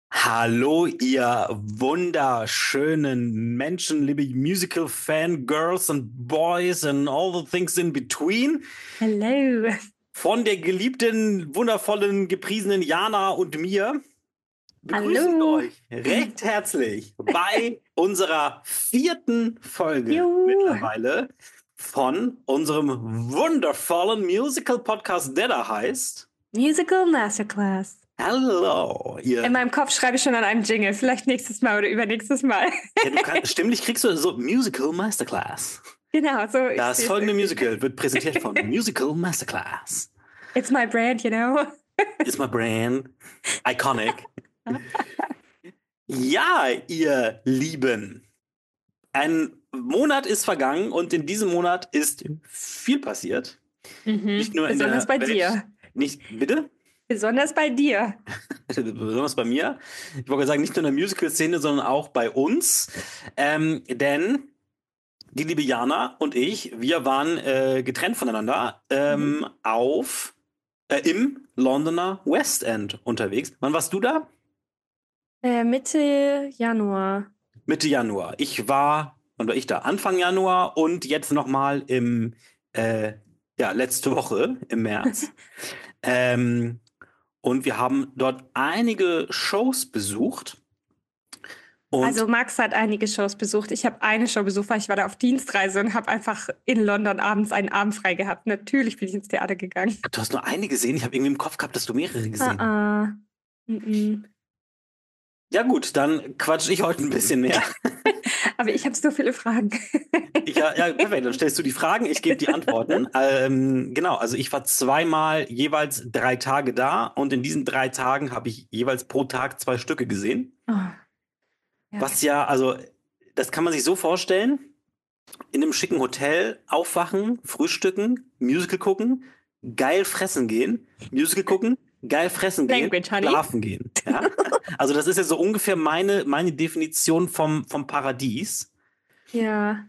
Hallo, ihr wunderschönen Menschen, liebe Musical-Fangirls and Boys and all the things in between. Hello. Von der geliebten, wundervollen, gepriesenen Jana und mir begrüßen wir Hallo. euch recht herzlich bei unserer 4. Folge Juhu. mittlerweile von unserem wundervollen Musical-Podcast, der da heißt Musical Masterclass. Hallo, ihr. In meinem Kopf schreibe ich schon an einem Jingle. Vielleicht nächstes Mal oder übernächstes Mal. Ja, stimmlich kriegst du so Musical Masterclass. Genau, so. Das folgende Musical wird präsentiert von Musical Masterclass. It's my brand, you know. It's my brand. Iconic. Ja, ihr Lieben. Ein Monat ist vergangen und in diesem Monat ist viel passiert. Nicht nur Besonders bei dir. Bitte? Besonders bei dir. Besonders bei mir. Ich wollte sagen, nicht nur in der Musical-Szene, sondern auch bei uns. Denn die liebe Jana und ich, wir waren getrennt voneinander im Londoner West End unterwegs. Wann warst du da? Mitte Januar. Mitte Januar. Wann war ich da? Anfang Januar und jetzt nochmal letzte Woche im März. Und wir haben dort einige Shows besucht. Und Also Max hat einige Shows besucht. Ich habe eine Show besucht, weil ich war da auf Dienstreise und habe einfach in London abends einen Abend frei gehabt. Natürlich bin ich ins Theater gegangen. Du hast nur eine gesehen? Ich habe irgendwie im Kopf gehabt, dass du mehrere gesehen hast. Ja gut, dann quatsch ich heute ein bisschen mehr. Aber ich habe so viele Fragen. Ja, perfekt. Dann stellst du die Fragen, ich gebe die Antworten. Genau, also ich war zweimal jeweils 3 Tage da und in diesen 3 Tagen habe ich jeweils pro Tag 2 Stücke gesehen. Oh. Ja. Was ja, also das kann man sich so vorstellen, in einem schicken Hotel aufwachen, frühstücken, Musical gucken, geil fressen gehen, Musical gucken, geil fressen gehen, schlafen gehen. Ja? Also das ist ja so ungefähr meine Definition vom Paradies. Ja.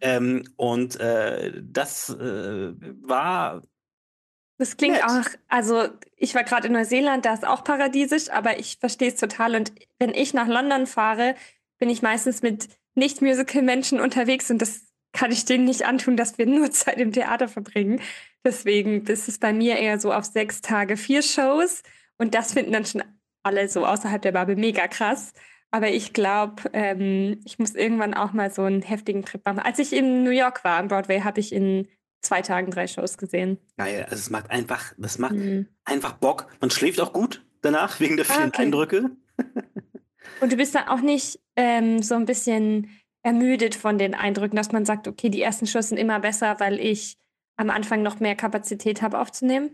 Das war. Das klingt nett. auch, also ich war gerade in Neuseeland, da ist auch paradiesisch, aber ich verstehe es total. Und wenn ich nach London fahre, bin ich meistens mit Nicht-Musical-Menschen unterwegs und das kann ich denen nicht antun, dass wir nur Zeit im Theater verbringen. Deswegen ist es bei mir eher so auf 6 Tage 4 Shows und das finden dann schon alle so außerhalb der Bubble mega krass. Aber ich glaube, ich muss irgendwann auch mal so einen heftigen Trip machen. Als ich in New York war, am Broadway, habe ich in 2 Tagen 3 Shows gesehen. Geil, also das macht einfach Bock. Man schläft auch gut danach, wegen der vielen Eindrücke. Und du bist dann auch nicht so ein bisschen ermüdet von den Eindrücken, dass man sagt, okay, die ersten Shows sind immer besser, weil ich am Anfang noch mehr Kapazität habe aufzunehmen?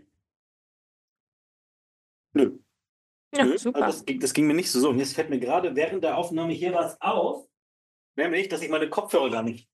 Nö. Ja, Nö. super. Also das ging mir nicht so. Und jetzt fällt mir gerade während der Aufnahme hier was auf, nämlich, dass ich meine Kopfhörer gar nicht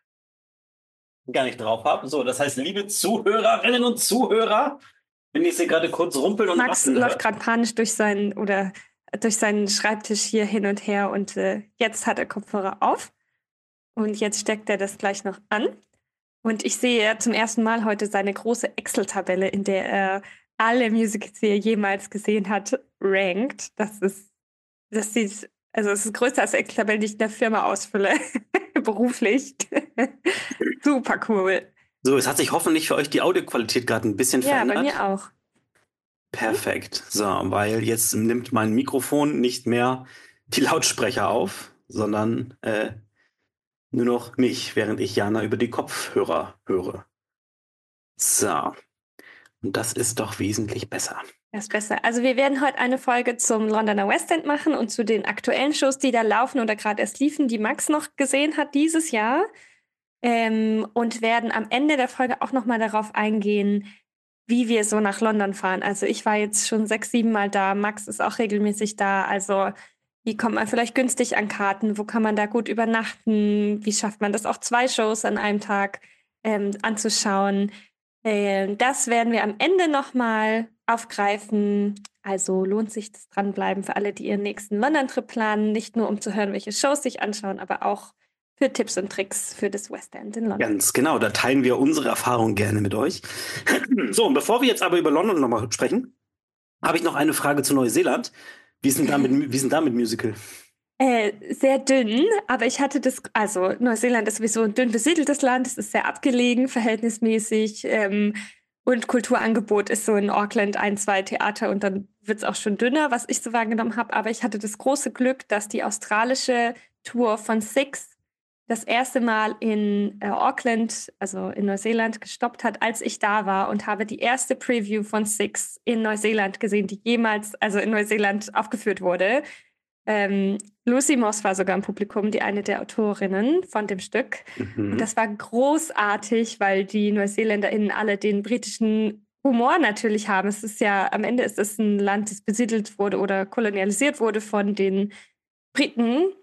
drauf habe. So, das heißt, liebe Zuhörerinnen und Zuhörer, wenn ich sie gerade kurz rumpeln und Max läuft gerade panisch durch seinen Schreibtisch hier hin und her und jetzt hat er Kopfhörer auf und jetzt steckt er das gleich noch an. Und ich sehe ja zum ersten Mal heute seine große Excel-Tabelle, in der er alle Musicals, die er jemals gesehen hat, rankt. Es ist größer als Excel-Tabelle, die ich in der Firma ausfülle, beruflich. Super cool. So, es hat sich hoffentlich für euch die Audioqualität gerade ein bisschen verändert. Ja, bei mir auch. Perfekt. So, weil jetzt nimmt mein Mikrofon nicht mehr die Lautsprecher auf, sondern nur noch mich, während ich Jana über die Kopfhörer höre. So. Und das ist doch wesentlich besser. Das ist besser. Also wir werden heute eine Folge zum Londoner West End machen und zu den aktuellen Shows, die da laufen oder gerade erst liefen, die Max noch gesehen hat dieses Jahr. Und werden am Ende der Folge auch nochmal darauf eingehen, wie wir so nach London fahren. Also ich war jetzt schon 6, 7 Mal da. Max ist auch regelmäßig da. Also wie kommt man vielleicht günstig an Karten? Wo kann man da gut übernachten? Wie schafft man das auch 2 Shows an einem Tag anzuschauen? Das werden wir am Ende nochmal aufgreifen. Also lohnt sich das Dranbleiben für alle, die ihren nächsten London-Trip planen. Nicht nur, um zu hören, welche Shows sich anschauen, aber auch für Tipps und Tricks für das West End in London. Ganz genau, da teilen wir unsere Erfahrungen gerne mit euch. So, und bevor wir jetzt aber über London nochmal sprechen, habe ich noch eine Frage zu Neuseeland. Wie ist denn da mit Musical? Sehr dünn, aber ich hatte also Neuseeland ist sowieso ein dünn besiedeltes Land, es ist sehr abgelegen, verhältnismäßig, und Kulturangebot ist so in Auckland 1, 2 Theater und dann wird es auch schon dünner, was ich so wahrgenommen habe. Aber ich hatte das große Glück, dass die australische Tour von Six das erste Mal in Auckland, also in Neuseeland, gestoppt hat, als ich da war und habe die erste Preview von Six in Neuseeland gesehen, die jemals, also in Neuseeland aufgeführt wurde. Lucy Moss war sogar im Publikum, die eine der Autorinnen von dem Stück. Und das war großartig, weil die NeuseeländerInnen alle den britischen Humor natürlich haben. Es ist ja, am Ende ist es ein Land, das besiedelt wurde oder kolonialisiert wurde von den Briten.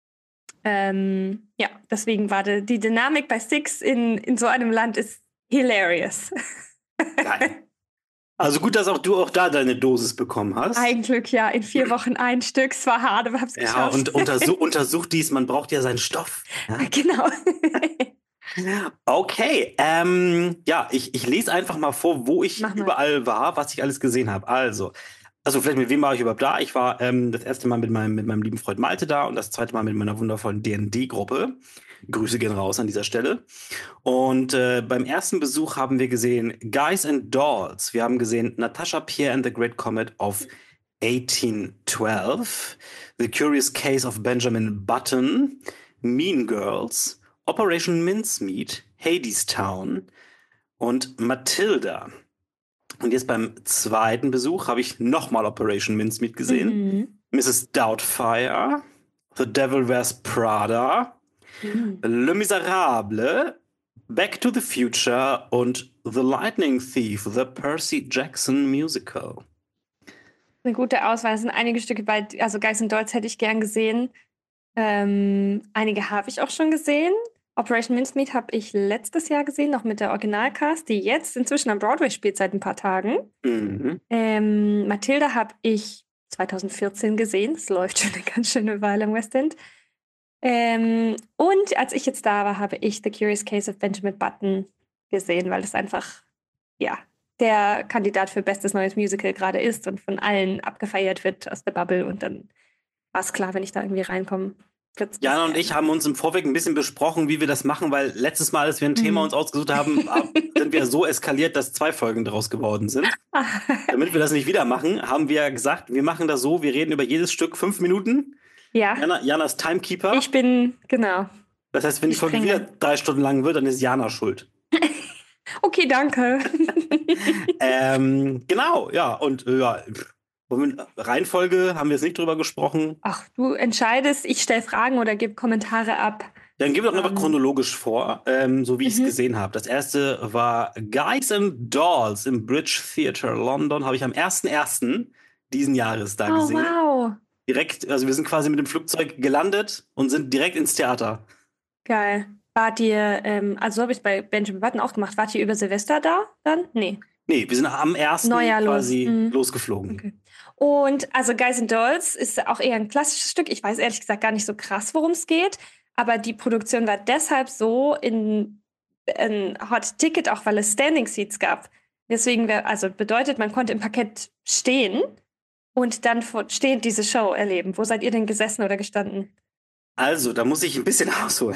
Ja, deswegen war die Dynamik bei Six in so einem Land ist hilarious. Geil. Also gut, dass auch du auch da deine Dosis bekommen hast. Ein Glück, ja. In 4 Wochen ein Stück. Es war hart, aber hab's geschafft. Ja, und untersucht dies, man braucht ja seinen Stoff. Ja? Genau. Okay, ja, ich lese einfach mal vor, wo ich überall war, was ich alles gesehen habe. Also vielleicht mit wem war ich überhaupt da? Ich war das erste Mal mit meinem lieben Freund Malte da und das zweite Mal mit meiner wundervollen D&D-Gruppe. Grüße gehen raus an dieser Stelle. Und beim ersten Besuch haben wir gesehen Guys and Dolls. Wir haben gesehen Natasha Pierre and the Great Comet of 1812, The Curious Case of Benjamin Button, Mean Girls, Operation Mincemeat, Hadestown und Matilda. Und jetzt beim zweiten Besuch habe ich nochmal Operation Mincemeat gesehen. Mrs. Doubtfire, The Devil Wears Prada, Le Miserable, Back to the Future und The Lightning Thief, The Percy Jackson Musical. Eine gute Auswahl. Es sind einige Stücke bei, also Guys and Dolls hätte ich gern gesehen. Einige habe ich auch schon gesehen. Operation Mincemeat habe ich letztes Jahr gesehen, noch mit der Originalcast, die jetzt inzwischen am Broadway spielt seit ein paar Tagen. Matilda habe ich 2014 gesehen. Es läuft schon eine ganz schöne Weile im West End. Und als ich jetzt da war, habe ich The Curious Case of Benjamin Button gesehen, weil es einfach, ja, der Kandidat für bestes neues Musical gerade ist und von allen abgefeiert wird aus der Bubble. Und dann war es klar, wenn ich da irgendwie reinkomme. Jana und ich haben uns im Vorweg ein bisschen besprochen, wie wir das machen, weil letztes Mal, als wir ein Thema uns ausgesucht haben, sind wir so eskaliert, dass 2 Folgen daraus geworden sind. Damit wir das nicht wieder machen, haben wir gesagt, wir machen das so, wir reden über jedes Stück 5 Minuten. Ja. Jana ist Timekeeper. Ich bin, genau. Das heißt, wenn die Folge wieder 3 Stunden lang wird, dann ist Jana schuld. Okay, danke. Genau, ja. Und ja, Reihenfolge haben wir jetzt nicht drüber gesprochen. Ach, du entscheidest, ich stelle Fragen oder gebe Kommentare ab. Dann gebe ich doch einfach chronologisch vor, so wie ich es gesehen habe. Das erste war Guys and Dolls im Bridge Theatre London. Habe ich am 1.1. diesen Jahres da gesehen. Wow. Direkt, also wir sind quasi mit dem Flugzeug gelandet und sind direkt ins Theater. Geil. Wart ihr, also so habe ich es bei Benjamin Button auch gemacht, wart ihr über Silvester da dann? Nee. Nee, wir sind am 1. Neujahr quasi losgeflogen. Okay. Und also Guys and Dolls ist auch eher ein klassisches Stück. Ich weiß ehrlich gesagt gar nicht so krass, worum es geht. Aber die Produktion war deshalb so in Hot Ticket, auch weil es Standing Seats gab. Deswegen bedeutet, man konnte im Parkett stehen und dann stehend diese Show erleben. Wo seid ihr denn gesessen oder gestanden? Also, da muss ich ein bisschen ausholen.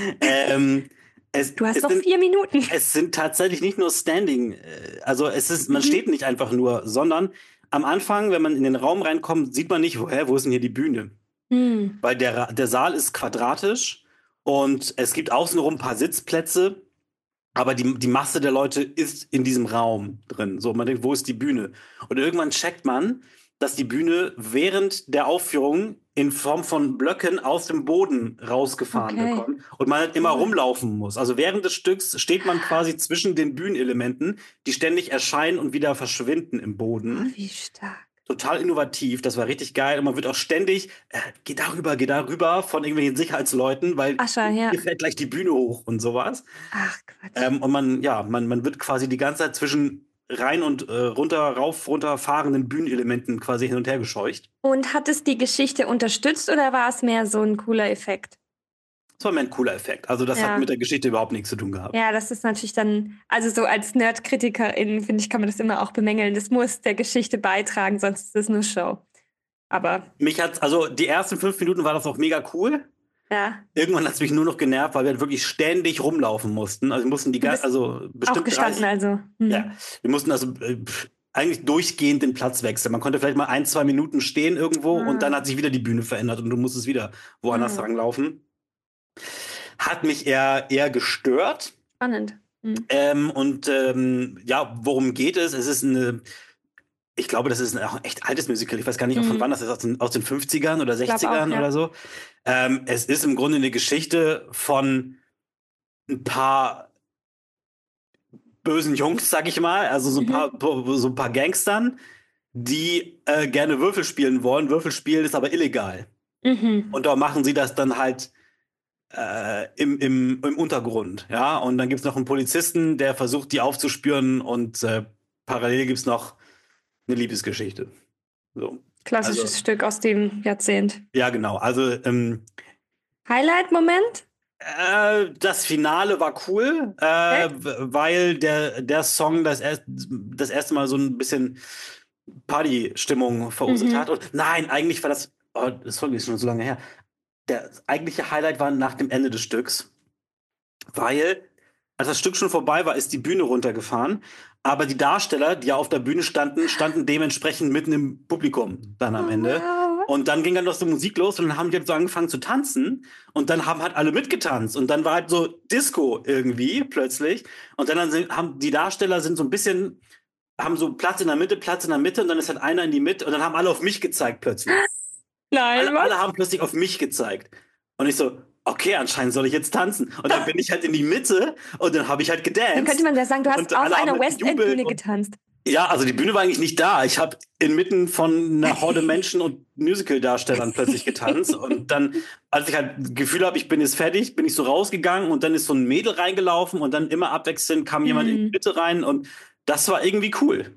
Du hast noch 4 Minuten. Es sind tatsächlich nicht nur Standing, also man steht nicht einfach nur, sondern am Anfang, wenn man in den Raum reinkommt, sieht man nicht, wo ist denn hier die Bühne? Weil der Saal ist quadratisch und es gibt außenrum ein paar Sitzplätze, aber die Masse der Leute ist in diesem Raum drin. So, man denkt, wo ist die Bühne? Und irgendwann checkt man, dass die Bühne während der Aufführung in Form von Blöcken aus dem Boden rausgefahren bekommt und man halt immer rumlaufen muss. Also während des Stücks steht man quasi zwischen den Bühnenelementen, die ständig erscheinen und wieder verschwinden im Boden. Oh, wie stark. Total innovativ, das war richtig geil. Und man wird auch ständig, geh darüber von irgendwelchen Sicherheitsleuten, weil hier fällt gleich die Bühne hoch und sowas. Ach, Quatsch. Und man wird quasi die ganze Zeit zwischen rein und rauf, runter fahrenden Bühnenelementen quasi hin und her gescheucht. Und hat es die Geschichte unterstützt oder war es mehr so ein cooler Effekt? Das war mehr ein cooler Effekt. Also das hat mit der Geschichte überhaupt nichts zu tun gehabt. Ja, das ist natürlich dann, also so als Nerd-Kritikerin, finde ich, kann man das immer auch bemängeln. Das muss der Geschichte beitragen, sonst ist es nur Show. Aber also die ersten 5 Minuten war das auch mega cool. ja. Irgendwann hat es mich nur noch genervt, weil wir halt wirklich ständig rumlaufen mussten. Also wir mussten bestimmt aufgestanden 30, also. ja, wir mussten also eigentlich durchgehend den Platz wechseln. Man konnte vielleicht mal 1, 2 Minuten stehen irgendwo und dann hat sich wieder die Bühne verändert und du musstest wieder woanders ranlaufen. Hat mich eher gestört. Spannend. Ja, worum geht es? Es ist ich glaube, das ist ein echt altes Musical. Ich weiß gar nicht, von wann das ist, aus den 50ern oder 60ern oder so. Es ist im Grunde eine Geschichte von ein paar bösen Jungs, sag ich mal, also so ein paar Gangstern, die gerne Würfel spielen wollen. Würfel spielen ist aber illegal. Und da machen sie das dann halt im Untergrund, ja. Und dann gibt es noch einen Polizisten, der versucht, die aufzuspüren und parallel gibt es noch eine Liebesgeschichte. So. Klassisches Stück aus dem Jahrzehnt. Ja, genau. Also Highlight-Moment? Das Finale war cool, weil der Song das erste Mal so ein bisschen Party-Stimmung verursacht hat. Und nein, eigentlich war das Song ist schon so lange her. Der eigentliche Highlight war nach dem Ende des Stücks, weil als das Stück schon vorbei war, ist die Bühne runtergefahren. Aber die Darsteller, die ja auf der Bühne standen dementsprechend mitten im Publikum dann am Ende. Wow. Und dann ging dann noch so Musik los und dann haben die halt so angefangen zu tanzen. Und dann haben halt alle mitgetanzt. Und dann war halt so Disco irgendwie plötzlich. Und dann haben die Darsteller sind so ein bisschen, haben so Platz in der Mitte. Und dann ist halt einer in die Mitte. Und dann haben alle auf mich gezeigt plötzlich. Nein, alle haben plötzlich auf mich gezeigt. Und ich so, okay, anscheinend soll ich jetzt tanzen. Und dann bin ich halt in die Mitte und dann habe ich halt gedanced. Dann könnte man ja sagen, du hast auf einer West End Bühne getanzt. Ja, also die Bühne war eigentlich nicht da. Ich habe inmitten von einer Horde Menschen und Musical-Darstellern plötzlich getanzt. Und dann, als ich halt das Gefühl habe, ich bin jetzt fertig, bin ich so rausgegangen und dann ist so ein Mädel reingelaufen und dann immer abwechselnd kam jemand in die Mitte rein und das war irgendwie cool.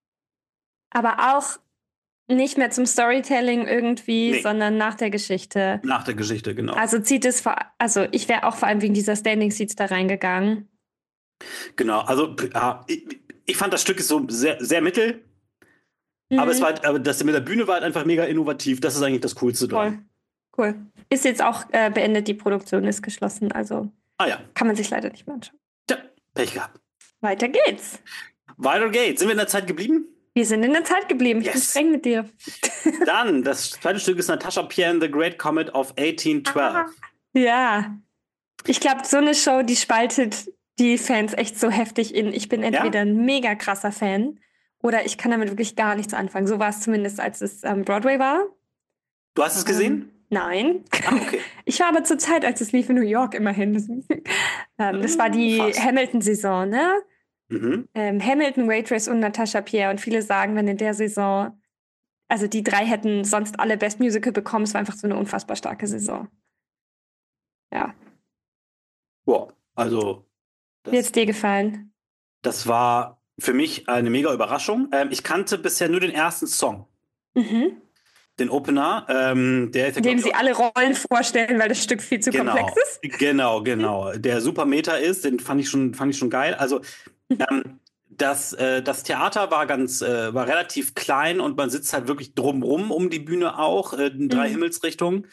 Aber auch nicht mehr zum Storytelling irgendwie, sondern nach der Geschichte. Nach der Geschichte, genau. Also ich wäre auch vor allem wegen dieser Standing Seats da reingegangen. Genau, also ich fand das Stück ist so sehr, sehr mittel, aber das mit der Bühne war halt einfach mega innovativ. Das ist eigentlich das Coolste dran. Cool. Ist jetzt auch beendet, die Produktion ist geschlossen, also kann man sich leider nicht mehr anschauen. Tja, Pech gehabt. Weiter geht's. Sind wir in der Zeit geblieben? Wir sind in der Zeit geblieben. Ich bin streng mit dir. Dann, das zweite Stück ist Natasha Pierre and the Great Comet of 1812. Ja. Ich glaube, so eine Show, die spaltet die Fans echt so heftig in. Ich bin entweder ein mega krasser Fan oder ich kann damit wirklich gar nichts anfangen. So war es zumindest, als es Broadway war. Du hast es gesehen? Nein. Okay. Ich war aber zur Zeit, als es lief in New York immerhin. Das war die Hamilton-Saison, ne? Hamilton, Waitress und Natasha Pierre. Und viele sagen, wenn in der Saison, also die drei hätten sonst alle Best Musical bekommen, es war einfach so eine unfassbar starke Saison. Ja. Boah, also. Wie hat's dir gefallen? Das war für mich eine mega Überraschung. Ich kannte bisher nur den ersten Song. Den Opener. Der ist in dem sie alle Rollen vorstellen, weil das Stück viel zu komplex ist. Genau. Der super Meta ist, den fand ich schon geil. Also das Theater war relativ klein und man sitzt halt wirklich drumrum um die Bühne auch, in 3 Himmelsrichtungen.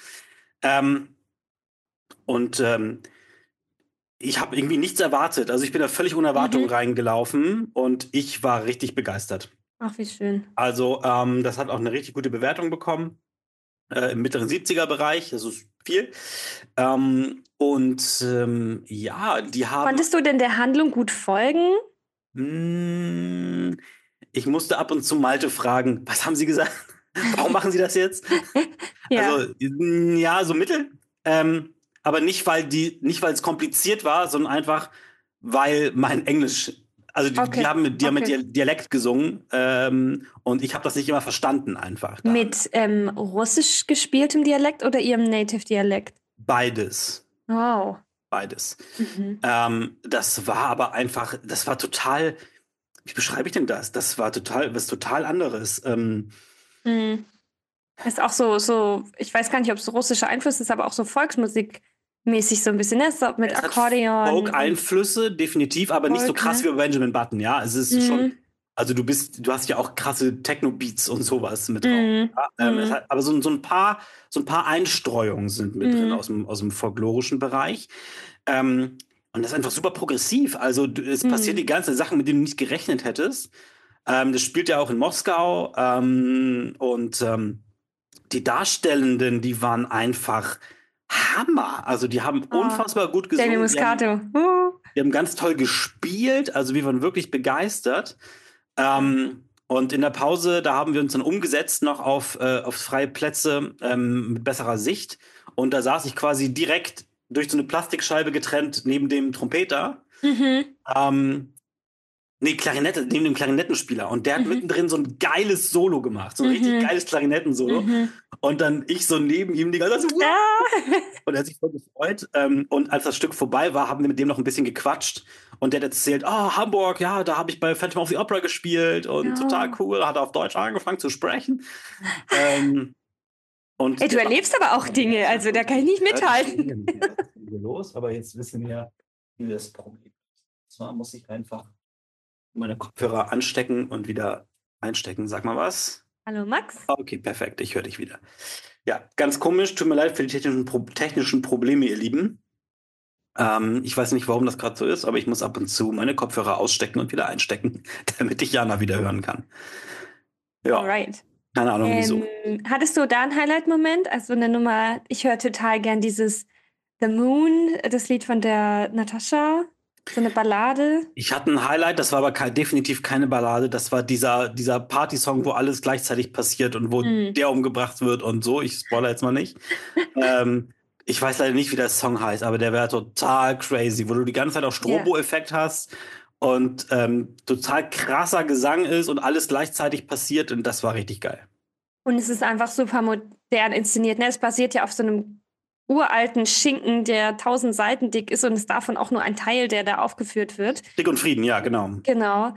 Ich habe irgendwie nichts erwartet. Also ich bin da völlig ohne Erwartung reingelaufen und ich war richtig begeistert. Ach, wie schön. Also das hat auch eine richtig gute Bewertung bekommen. Im mittleren 70er-Bereich, das ist viel. Die haben... Konntest du denn der Handlung gut folgen? Ich musste ab und zu Malte fragen, was haben Sie gesagt? Warum machen Sie das jetzt? Also, ja, so mittel. Aber nicht, weil es kompliziert war, sondern einfach, weil mein Englisch... Also die haben mit Dialekt gesungen und ich habe das nicht immer verstanden einfach. Da. Mit russisch gespieltem Dialekt oder ihrem Native-Dialekt? Beides. Oh. Beides. Das war aber einfach, das war total, wie beschreibe ich denn das? Das war was total anderes. Ist auch so, ich weiß gar nicht, ob es russischer Einfluss ist, aber auch so Volksmusikmäßig so ein bisschen, ne? So mit Akkordeon. Folk-Einflüsse, definitiv, aber nicht so krass wie bei Benjamin Button, ja. Es ist schon Also du hast ja auch krasse Techno-Beats und sowas mit drauf. Mm, Ja? mm, Aber so ein paar Einstreuungen sind mit drin mm, aus dem folklorischen Bereich. Und das ist einfach super progressiv. Also es passieren die mm. ganzen Sachen, mit denen du nicht gerechnet hättest. Das spielt ja auch in Moskau. Die Darstellenden, die waren einfach Hammer. Also die haben Oh, unfassbar gut Demi gesungen. Muscato. Die haben ganz toll gespielt. Also wir waren wirklich begeistert. Und in der Pause, da haben wir uns dann umgesetzt noch auf freie Plätze mit besserer Sicht. Und da saß ich quasi direkt durch so eine Plastikscheibe getrennt neben dem Trompeter. Mhm. Ähm, Nee, Klarinette, neben dem Klarinettenspieler. Und der hat Mhm. mittendrin so ein geiles Solo gemacht. So ein richtig Mhm. geiles Klarinettensolo. Mhm. Und dann ich so neben ihm die ganze Zeit so, "Wow!" Ah. Und er hat sich voll gefreut. Und als das Stück vorbei war, haben wir mit dem noch ein bisschen gequatscht. Und der hat erzählt, Hamburg, ja, da habe ich bei Phantom of the Opera gespielt und total Oh. cool, hat auf Deutsch angefangen zu sprechen. Ähm, Ey, und du der war erlebst aber auch Dinge, also da kann ich nicht mithalten. los, aber jetzt wissen wir, wie das Problem ist. Zwar muss ich einfach meine Kopfhörer anstecken und wieder einstecken. Sag mal was. Hallo Max. Okay, perfekt, ich höre dich wieder. Ja, ganz komisch, tut mir leid für die technischen Probleme, ihr Lieben. Ich weiß nicht, warum das gerade so ist, aber ich muss ab und zu meine Kopfhörer ausstecken und wieder einstecken, damit ich Jana wieder hören kann. Ja, Alright. keine Ahnung wieso. Hattest du da einen Highlight-Moment? Also eine Nummer, ich höre total gern dieses The Moon, das Lied von der Natascha, so eine Ballade. Ich hatte ein Highlight, das war aber definitiv keine Ballade. Das war dieser Party-Song, wo alles gleichzeitig passiert und wo Hm. der umgebracht wird und so. Ich spoilere jetzt mal nicht. Ähm, Ich weiß leider nicht, wie der Song heißt, aber der wäre total crazy, wo du die ganze Zeit auch Ja. Strobo-Effekt hast und total krasser Gesang ist und alles gleichzeitig passiert und das war richtig geil. Und es ist einfach super modern inszeniert. Ne? Es basiert ja auf so einem uralten Schinken, der 1000 Seiten dick ist und ist davon auch nur ein Teil, der da aufgeführt wird. Dick und Frieden, ja, genau. Genau.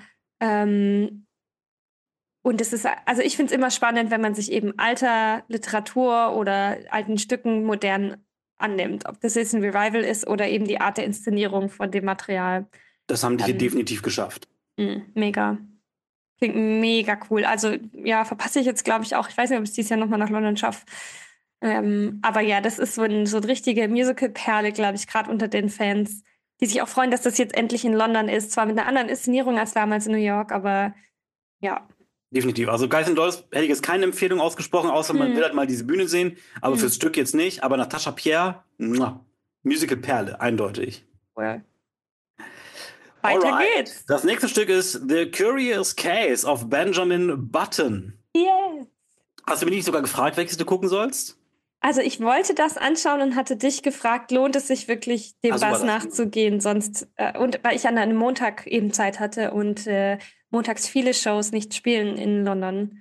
Und es ist, also ich finde es immer spannend, wenn man sich eben alter Literatur oder alten Stücken modern annimmt. Ob das jetzt ein Revival ist oder eben die Art der Inszenierung von dem Material. Das haben die hier Ähm, definitiv geschafft. Mega. Klingt mega cool. Also ja, verpasse ich jetzt, glaube ich, auch. Ich weiß nicht, ob ich es dieses Jahr nochmal nach London schaffe. Aber ja, das ist so eine richtige Musical-Perle, glaube ich, gerade unter den Fans, die sich auch freuen, dass das jetzt endlich in London ist. Zwar mit einer anderen Inszenierung als damals in New York, aber ja. Definitiv. Also Guys and Dolls hätte ich jetzt keine Empfehlung ausgesprochen, außer man will halt mal diese Bühne sehen, aber fürs Stück jetzt nicht. Aber Natascha Pierre, Musical-Perle, eindeutig. Cool. Weiter Alright. geht's. Das nächste Stück ist The Curious Case of Benjamin Button. Yes. Hast du mich nicht sogar gefragt, welches du gucken sollst? Also ich wollte das anschauen und hatte dich gefragt, lohnt es sich wirklich, dem Ah, super, Bass das- nachzugehen? Sonst, und weil ich an einem Montag eben Zeit hatte und montags viele Shows nicht spielen in London.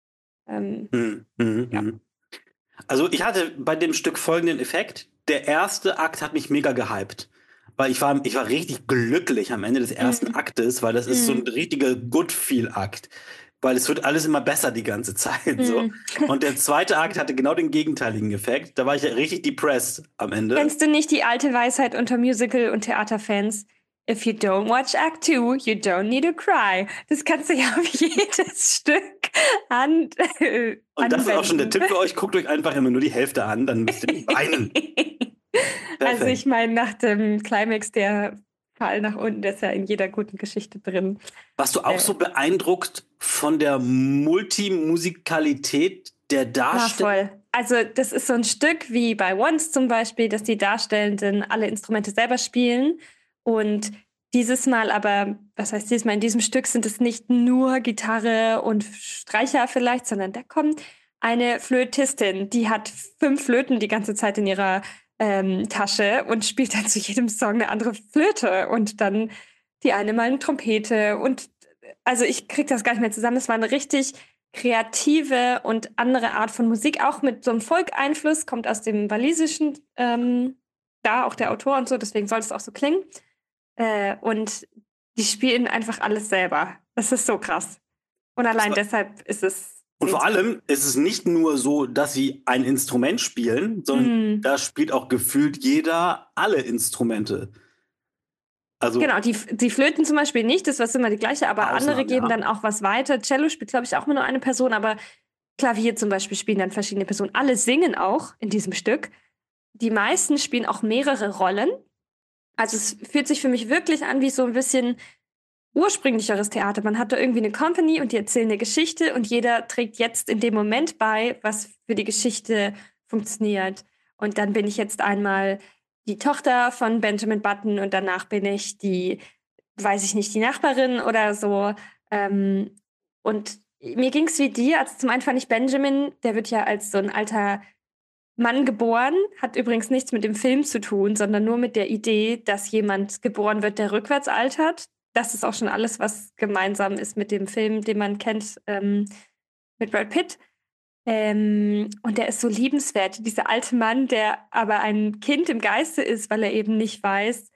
Ja. Also ich hatte bei dem Stück folgenden Effekt. Der erste Akt hat mich mega gehypt. Weil ich war richtig glücklich am Ende des ersten Aktes, weil das ist so ein richtiger Good-Feel-Akt. Weil es wird alles immer besser die ganze Zeit. So. Und der zweite Akt hatte genau den gegenteiligen Effekt. Da war ich richtig depressed am Ende. Kennst du nicht die alte Weisheit unter Musical- und Theaterfans? If you don't watch Act 2, you don't need to cry. Das kannst du ja auf jedes Stück Und das ist auch schon der anwenden. Tipp für euch. Guckt euch einfach immer nur die Hälfte an, dann müsst ihr nicht weinen. Also Perfekt. ich meine, nach dem Climax, der Fall nach unten, der ist ja in jeder guten Geschichte drin. Warst du auch so beeindruckt von der Multimusikalität der Ja, Darstellung? voll. Also das ist so ein Stück wie bei Once zum Beispiel, dass die Darstellenden alle Instrumente selber spielen. Und dieses Mal aber, was heißt dieses Mal, in diesem Stück sind es nicht nur Gitarre und Streicher vielleicht, sondern da kommt eine Flötistin, die hat 5 Flöten die ganze Zeit in ihrer Tasche und spielt dann zu jedem Song eine andere Flöte und dann die eine mal eine Trompete und also ich krieg das gar nicht mehr zusammen. Es war eine richtig kreative und andere Art von Musik, auch mit so einem Folk-Einfluss, kommt aus dem Walisischen, da auch der Autor und so, deswegen soll es auch so klingen. Und die spielen einfach alles selber. Das ist so krass. Und allein deshalb ist es. Und vor allem ist es nicht nur so, dass sie ein Instrument spielen, sondern da spielt auch gefühlt jeder alle Instrumente. Also, genau, die Flöten zum Beispiel nicht, das war immer die gleiche, aber andere geben dann auch was weiter. Cello spielt, glaube ich, auch immer nur eine Person, aber Klavier zum Beispiel spielen dann verschiedene Personen. Alle singen auch in diesem Stück. Die meisten spielen auch mehrere Rollen. Also es fühlt sich für mich wirklich an wie so ein bisschen ursprünglicheres Theater. Man hat da irgendwie eine Company und die erzählen eine Geschichte und jeder trägt jetzt in dem Moment bei, was für die Geschichte funktioniert. Und dann bin ich jetzt einmal die Tochter von Benjamin Button und danach bin ich die, weiß ich nicht, die Nachbarin oder so. Und mir ging es wie dir. Also zum einen fand ich Benjamin, der wird ja als so ein alter Mann geboren, hat übrigens nichts mit dem Film zu tun, sondern nur mit der Idee, dass jemand geboren wird, der rückwärts altert. Das ist auch schon alles, was gemeinsam ist mit dem Film, den man kennt, mit Brad Pitt. Und der ist so liebenswert, dieser alte Mann, der aber ein Kind im Geiste ist, weil er eben nicht weiß,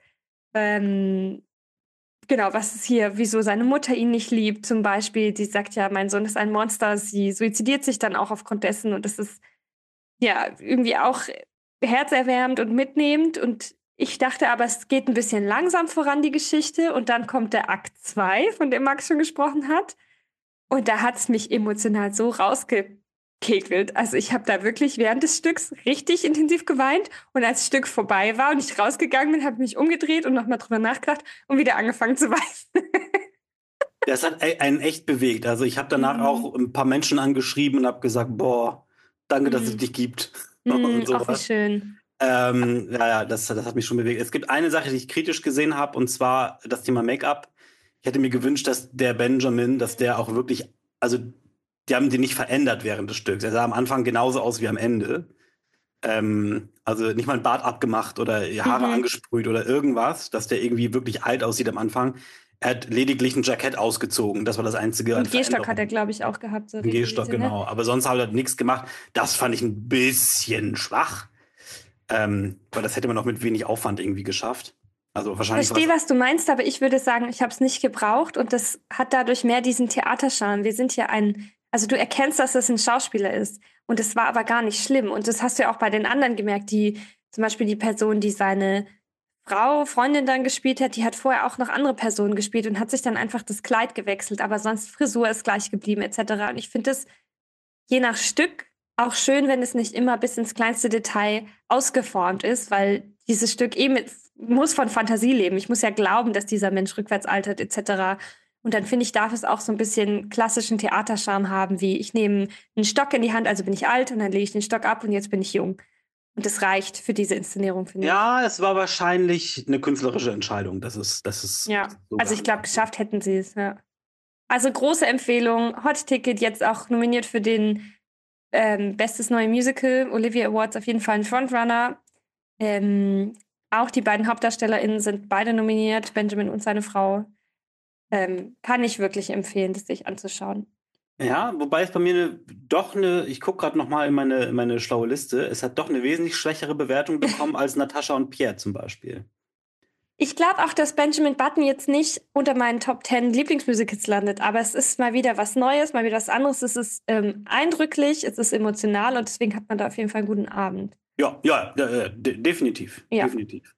genau, was ist hier, wieso seine Mutter ihn nicht liebt. Zum Beispiel, die sagt ja, mein Sohn ist ein Monster, sie suizidiert sich dann auch aufgrund dessen und das ist ja irgendwie auch herzerwärmend und mitnehmend. Und ich dachte aber, es geht ein bisschen langsam voran, die Geschichte. Und dann kommt der Akt 2, von dem Max schon gesprochen hat. Und da hat es mich emotional so rausgekekelt. Also ich habe da wirklich während des Stücks richtig intensiv geweint. Und als das Stück vorbei war und ich rausgegangen bin, habe ich mich umgedreht und nochmal drüber nachgedacht und wieder angefangen zu weinen. das hat einen echt bewegt. Also ich habe danach auch ein paar Menschen angeschrieben und habe gesagt, boah, danke, dass es dich gibt. Und Ach, wie sowas. schön. Ja, das hat mich schon bewegt. Es gibt eine Sache, die ich kritisch gesehen habe, und zwar das Thema Make-up. Ich hätte mir gewünscht, dass der Benjamin, dass der auch wirklich, also die haben den nicht verändert während des Stücks. Er sah am Anfang genauso aus wie am Ende. Also nicht mal ein Bart abgemacht oder Haare angesprüht oder irgendwas, dass der irgendwie wirklich alt aussieht am Anfang. Er hat lediglich ein Jackett ausgezogen. Das war das einzige. Und Gehstock hat er, glaube ich, auch gehabt. So ein Gehstock, genau. Aber sonst hat er nichts gemacht. Das fand ich ein bisschen schwach. Weil das hätte man auch mit wenig Aufwand irgendwie geschafft. Also wahrscheinlich. Ich verstehe, was du meinst, aber ich würde sagen, ich habe es nicht gebraucht und das hat dadurch mehr diesen Theaterscharme. Wir sind hier also du erkennst, dass das ein Schauspieler ist und es war aber gar nicht schlimm und das hast du ja auch bei den anderen gemerkt, die zum Beispiel die Person, die seine Freundin dann gespielt hat, die hat vorher auch noch andere Personen gespielt und hat sich dann einfach das Kleid gewechselt, aber sonst Frisur ist gleich geblieben etc. Und ich finde es je nach Stück auch schön, wenn es nicht immer bis ins kleinste Detail ausgeformt ist, weil dieses Stück muss von Fantasie leben. Ich muss ja glauben, dass dieser Mensch rückwärts altert etc. Und dann finde ich, darf es auch so ein bisschen klassischen Theaterscharme haben, wie ich nehme einen Stock in die Hand, also bin ich alt und dann lege ich den Stock ab und jetzt bin ich jung. Und das reicht für diese Inszenierung, finde ich. Ja, es war wahrscheinlich eine künstlerische Entscheidung. Das ist ja, also ich glaube, geschafft hätten sie es, ja. Also große Empfehlung. Hot Ticket jetzt auch nominiert für den Bestes Neue Musical. Olivia Awards auf jeden Fall ein Frontrunner. Auch die beiden HauptdarstellerInnen sind beide nominiert, Benjamin und seine Frau. Kann ich wirklich empfehlen, das sich anzuschauen. Ja, wobei es bei mir ich gucke gerade nochmal in meine schlaue Liste, es hat doch eine wesentlich schwächere Bewertung bekommen als Natascha und Pierre zum Beispiel. Ich glaube auch, dass Benjamin Button jetzt nicht unter meinen Top 10 Lieblingsmusicals landet, aber es ist mal wieder was Neues, mal wieder was anderes. Es ist eindrücklich, es ist emotional und deswegen hat man da auf jeden Fall einen guten Abend. Ja, definitiv. Ja. Definitiv.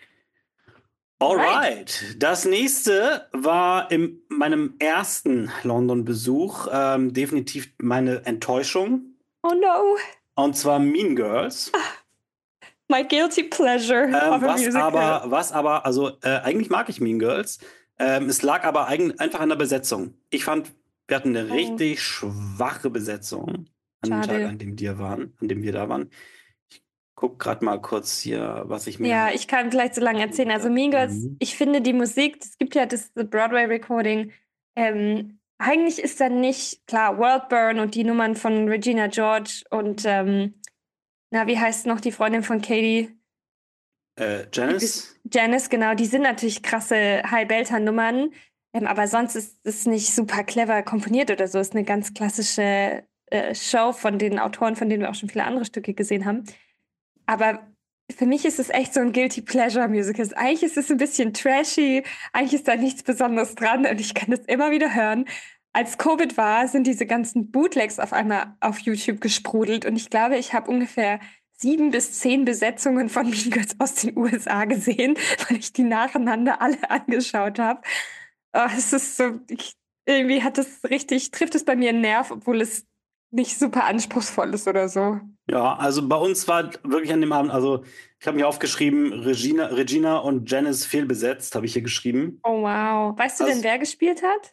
Alright. Das nächste war in meinem ersten London-Besuch definitiv meine Enttäuschung. Oh no. Und zwar Mean Girls. My guilty pleasure of a musical. Also eigentlich mag ich Mean Girls. Es lag aber einfach an der Besetzung. Ich fand, wir hatten eine richtig schwache Besetzung an dem Tag, an dem wir da waren. Ich guck gerade mal kurz hier, was ich mir... Ja, ich kann gleich so lange erzählen. Also Mean Girls, ich finde die Musik, es gibt ja das Broadway-Recording, eigentlich ist da nicht, klar, Worldburn und die Nummern von Regina George und wie heißt noch die Freundin von Katie? Janice? Janice, genau. Die sind natürlich krasse High-Belter-Nummern, aber sonst ist es nicht super clever komponiert oder so. Es ist eine ganz klassische Show von den Autoren, von denen wir auch schon viele andere Stücke gesehen haben. Aber für mich ist es echt so ein Guilty Pleasure Musical. Eigentlich ist es ein bisschen trashy, eigentlich ist da nichts Besonderes dran und ich kann das immer wieder hören. Als Covid war, sind diese ganzen Bootlegs auf einmal auf YouTube gesprudelt und ich glaube, ich habe ungefähr 7 bis 10 Besetzungen von Mean Girls aus den USA gesehen, weil ich die nacheinander alle angeschaut habe. Es ist so, irgendwie trifft es bei mir einen Nerv, obwohl es nicht super anspruchsvoll ist oder so. Ja, also bei uns war wirklich an dem Abend, also ich habe mir aufgeschrieben, Regina und Janice fehlbesetzt, habe ich hier geschrieben. Oh wow. Weißt du denn, wer gespielt hat?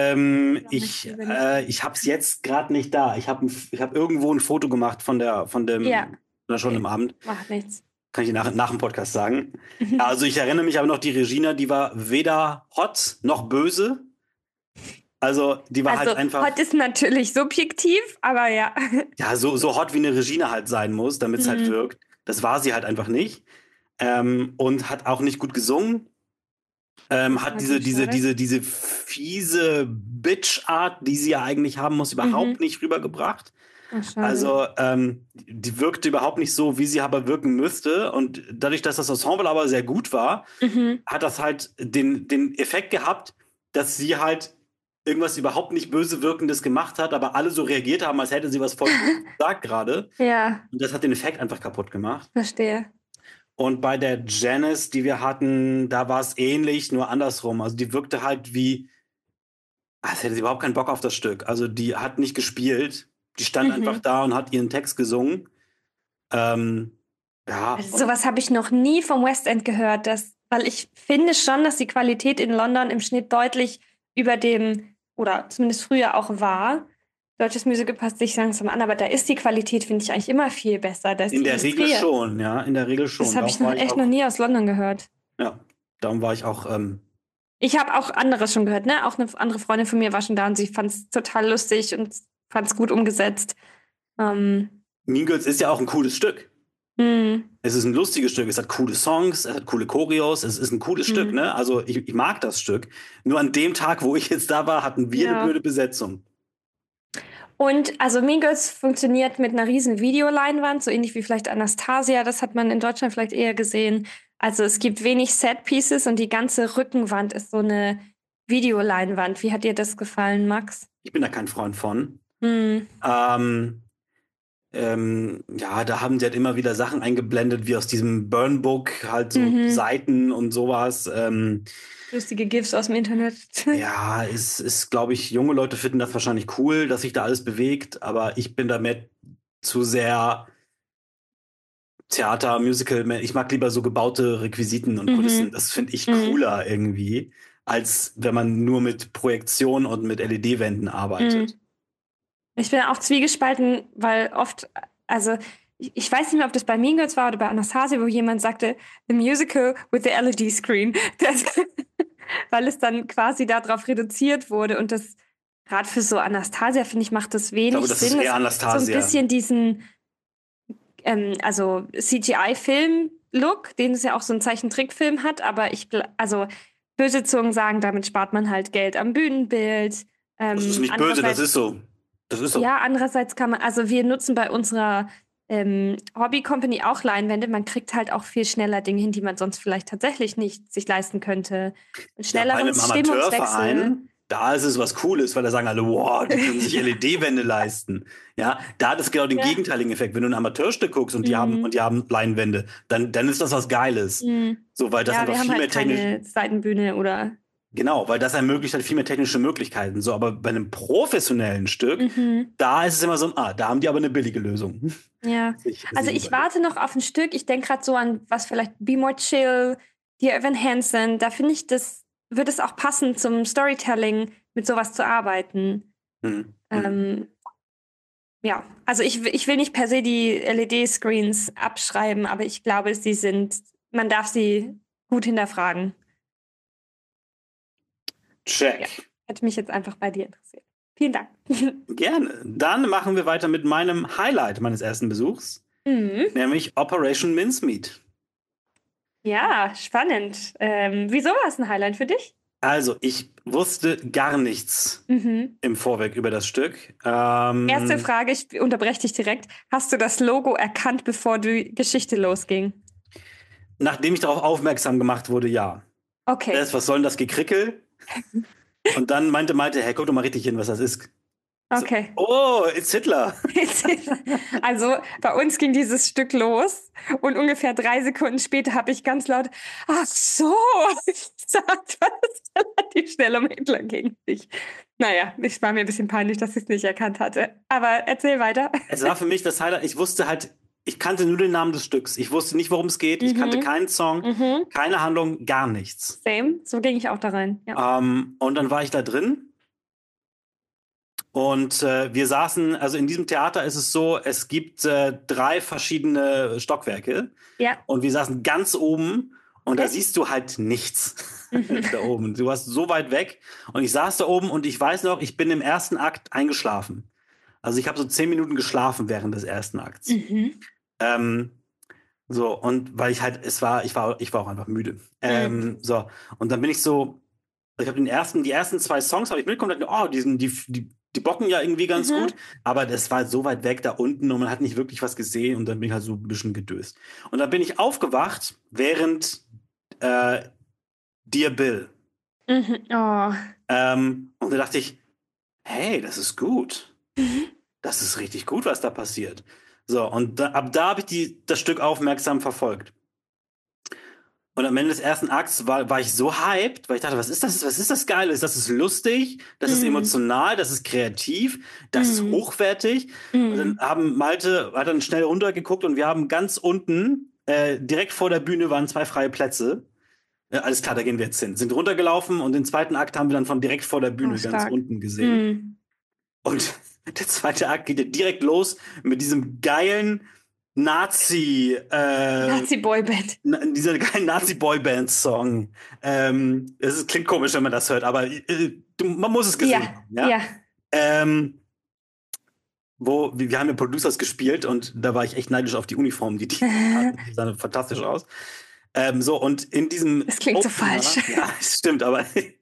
Ich habe es jetzt gerade nicht da. Ich hab irgendwo ein Foto gemacht von dem oder schon im Abend. Macht nichts. Kann ich dir nach dem Podcast sagen. Also ich erinnere mich aber noch, die Regina, die war weder hot noch böse. Also die war halt einfach. Hot ist natürlich subjektiv, aber ja. Ja, so hot wie eine Regina halt sein muss, damit es halt wirkt. Das war sie halt einfach nicht. Und hat auch nicht gut gesungen. Hat diese fiese Bitch-Art, die sie ja eigentlich haben muss, überhaupt nicht rübergebracht. Ach, also die wirkte überhaupt nicht so, wie sie aber wirken müsste. Und dadurch, dass das Ensemble aber sehr gut war, hat das halt den Effekt gehabt, dass sie halt irgendwas überhaupt nicht böse Wirkendes gemacht hat, aber alle so reagiert haben, als hätte sie was voll gesagt gerade. Ja. Und das hat den Effekt einfach kaputt gemacht. Verstehe. Und bei der Janice, die wir hatten, da war es ähnlich, nur andersrum. Also die wirkte halt wie, als hätte sie überhaupt keinen Bock auf das Stück. Also die hat nicht gespielt. Die stand einfach da und hat ihren Text gesungen. Also sowas habe ich noch nie vom West End gehört, weil ich finde schon, dass die Qualität in London im Schnitt deutlich über dem, oder zumindest früher auch war. Deutsches Musical passt sich langsam an, aber da ist die Qualität, finde ich, eigentlich immer viel besser. In der Regel schon, ja, in der Regel schon. Das habe ich noch nie aus London gehört. Ja, darum war ich auch. Ich habe auch anderes schon gehört, ne? Auch eine andere Freundin von mir war schon da und sie fand es total lustig und fand es gut umgesetzt. Mean Girls ist ja auch ein cooles Stück. Es ist ein lustiges Stück, es hat coole Songs, es hat coole Choreos, es ist ein cooles Stück, ne? Also ich mag das Stück. Nur an dem Tag, wo ich jetzt da war, hatten wir eine blöde Besetzung. Und also Mean Girls funktioniert mit einer riesen Videoleinwand, so ähnlich wie vielleicht Anastasia, das hat man in Deutschland vielleicht eher gesehen. Also es gibt wenig Set-Pieces und die ganze Rückenwand ist so eine Videoleinwand. Wie hat dir das gefallen, Max? Ich bin da kein Freund von. Ja, da haben sie halt immer wieder Sachen eingeblendet, wie aus diesem Burn-Book, halt so Seiten und sowas. Lustige GIFs aus dem Internet. Ja, ist, glaube ich, junge Leute finden das wahrscheinlich cool, dass sich da alles bewegt, aber ich bin damit zu sehr Theater, Musical. Ich mag lieber so gebaute Requisiten und Kulissen. Das finde ich cooler irgendwie, als wenn man nur mit Projektion und mit LED-Wänden arbeitet. Ich bin auch zwiegespalten, weil oft, also ich weiß nicht mehr, ob das bei Mean Girls war oder bei Anastasia, wo jemand sagte, the musical with the LED screen. Weil es dann quasi darauf reduziert wurde und das gerade für so Anastasia, finde ich, macht das wenig Sinn. Ich glaube, das ist eher Anastasia. So ein bisschen diesen also CGI-Film-Look, den es ja auch so ein Zeichentrickfilm hat, aber böse Zungen sagen, damit spart man halt Geld am Bühnenbild. Das ist nicht böse, das ist so. Das ist so. Ja, andererseits kann man, also wir nutzen bei unserer Hobby-Company auch Leinwände. Man kriegt halt auch viel schneller Dinge hin, die man sonst vielleicht tatsächlich nicht sich leisten könnte. Schnelleren Stimmungswechsel. Da ist es was Cooles, weil da sagen alle, wow, die können sich LED-Wände leisten. Ja, da hat es genau den gegenteiligen Effekt. Wenn du ein Amateurstück guckst und die haben Leinwände, dann ist das was Geiles. So, weil das einfach viel mehr technisch. Keine Seitenbühne oder. Genau, weil das ermöglicht halt viel mehr technische Möglichkeiten. So, aber bei einem professionellen Stück, da ist es immer so, da haben die aber eine billige Lösung. Ja, also ich warte noch auf ein Stück. Ich denke gerade so an was vielleicht Be More Chill, Dear Evan Hansen. Da finde ich, wird es auch passen zum Storytelling, mit sowas zu arbeiten. Ja, also ich will nicht per se die LED-Screens abschreiben, aber ich glaube, man darf sie gut hinterfragen. Check. Ja, hätte mich jetzt einfach bei dir interessiert. Vielen Dank. Gerne. Dann machen wir weiter mit meinem Highlight meines ersten Besuchs, nämlich Operation Mincemeat. Ja, spannend. Wieso war es ein Highlight für dich? Also, ich wusste gar nichts im Vorweg über das Stück. Erste Frage, ich unterbreche dich direkt. Hast du das Logo erkannt, bevor die Geschichte losging? Nachdem ich darauf aufmerksam gemacht wurde, ja. Okay. Was soll denn das Gekrickel? Und dann meinte, hey, guck doch mal richtig hin, was das ist. Okay. So, oh, it's Hitler. Also bei uns ging dieses Stück los und ungefähr 3 Sekunden später habe ich ganz laut, ach so, gesagt, weil es relativ schnell um Hitler ging. Naja, es war mir ein bisschen peinlich, dass ich es nicht erkannt hatte. Aber erzähl weiter. Es war für mich das Highlight. Ich wusste halt, ich kannte nur den Namen des Stücks. Ich wusste nicht, worum es geht. Ich kannte keinen Song, keine Handlung, gar nichts. Same, so ging ich auch da rein. Ja. Und dann war ich da drin. Und wir saßen, also in diesem Theater ist es so, es gibt 3 verschiedene Stockwerke. Ja. Und wir saßen ganz oben und da siehst du halt nichts da oben. Du warst so weit weg. Und ich saß da oben und ich weiß noch, ich bin im ersten Akt eingeschlafen. Also ich habe so 10 Minuten geschlafen während des ersten Akts. So, und weil ich halt, ich war auch einfach müde. So, und dann bin ich so, ich habe die ersten 2 Songs habe ich mitbekommen und dachte, oh, die bocken ja irgendwie ganz gut, aber das war so weit weg da unten und man hat nicht wirklich was gesehen und dann bin ich halt so ein bisschen gedöst. Und dann bin ich aufgewacht während Dear Bill. Oh. Und da dachte ich, hey, das ist gut. Das ist richtig gut, was da passiert. So, und ab da habe ich das Stück aufmerksam verfolgt. Und am Ende des ersten Akts war ich so hyped, weil ich dachte, was ist das Geiles? Das ist lustig, das ist emotional, das ist kreativ, das ist hochwertig. Und dann Malte hat dann schnell runtergeguckt und wir haben ganz unten, direkt vor der Bühne waren 2 freie Plätze. Alles klar, da gehen wir jetzt hin. Sind runtergelaufen und den zweiten Akt haben wir dann von direkt vor der Bühne ganz unten gesehen. Und der zweite Akt geht ja direkt los mit diesem geilen Nazi-Boyband. Dieser geilen Nazi-Boyband-Song. Klingt komisch, wenn man das hört, aber man muss es gesehen haben. Ja. Wir haben ja Producers gespielt und da war ich echt neidisch auf die Uniformen, die hatten. Die sahen fantastisch aus. Und in diesem. Das klingt so falsch. Ja, stimmt, aber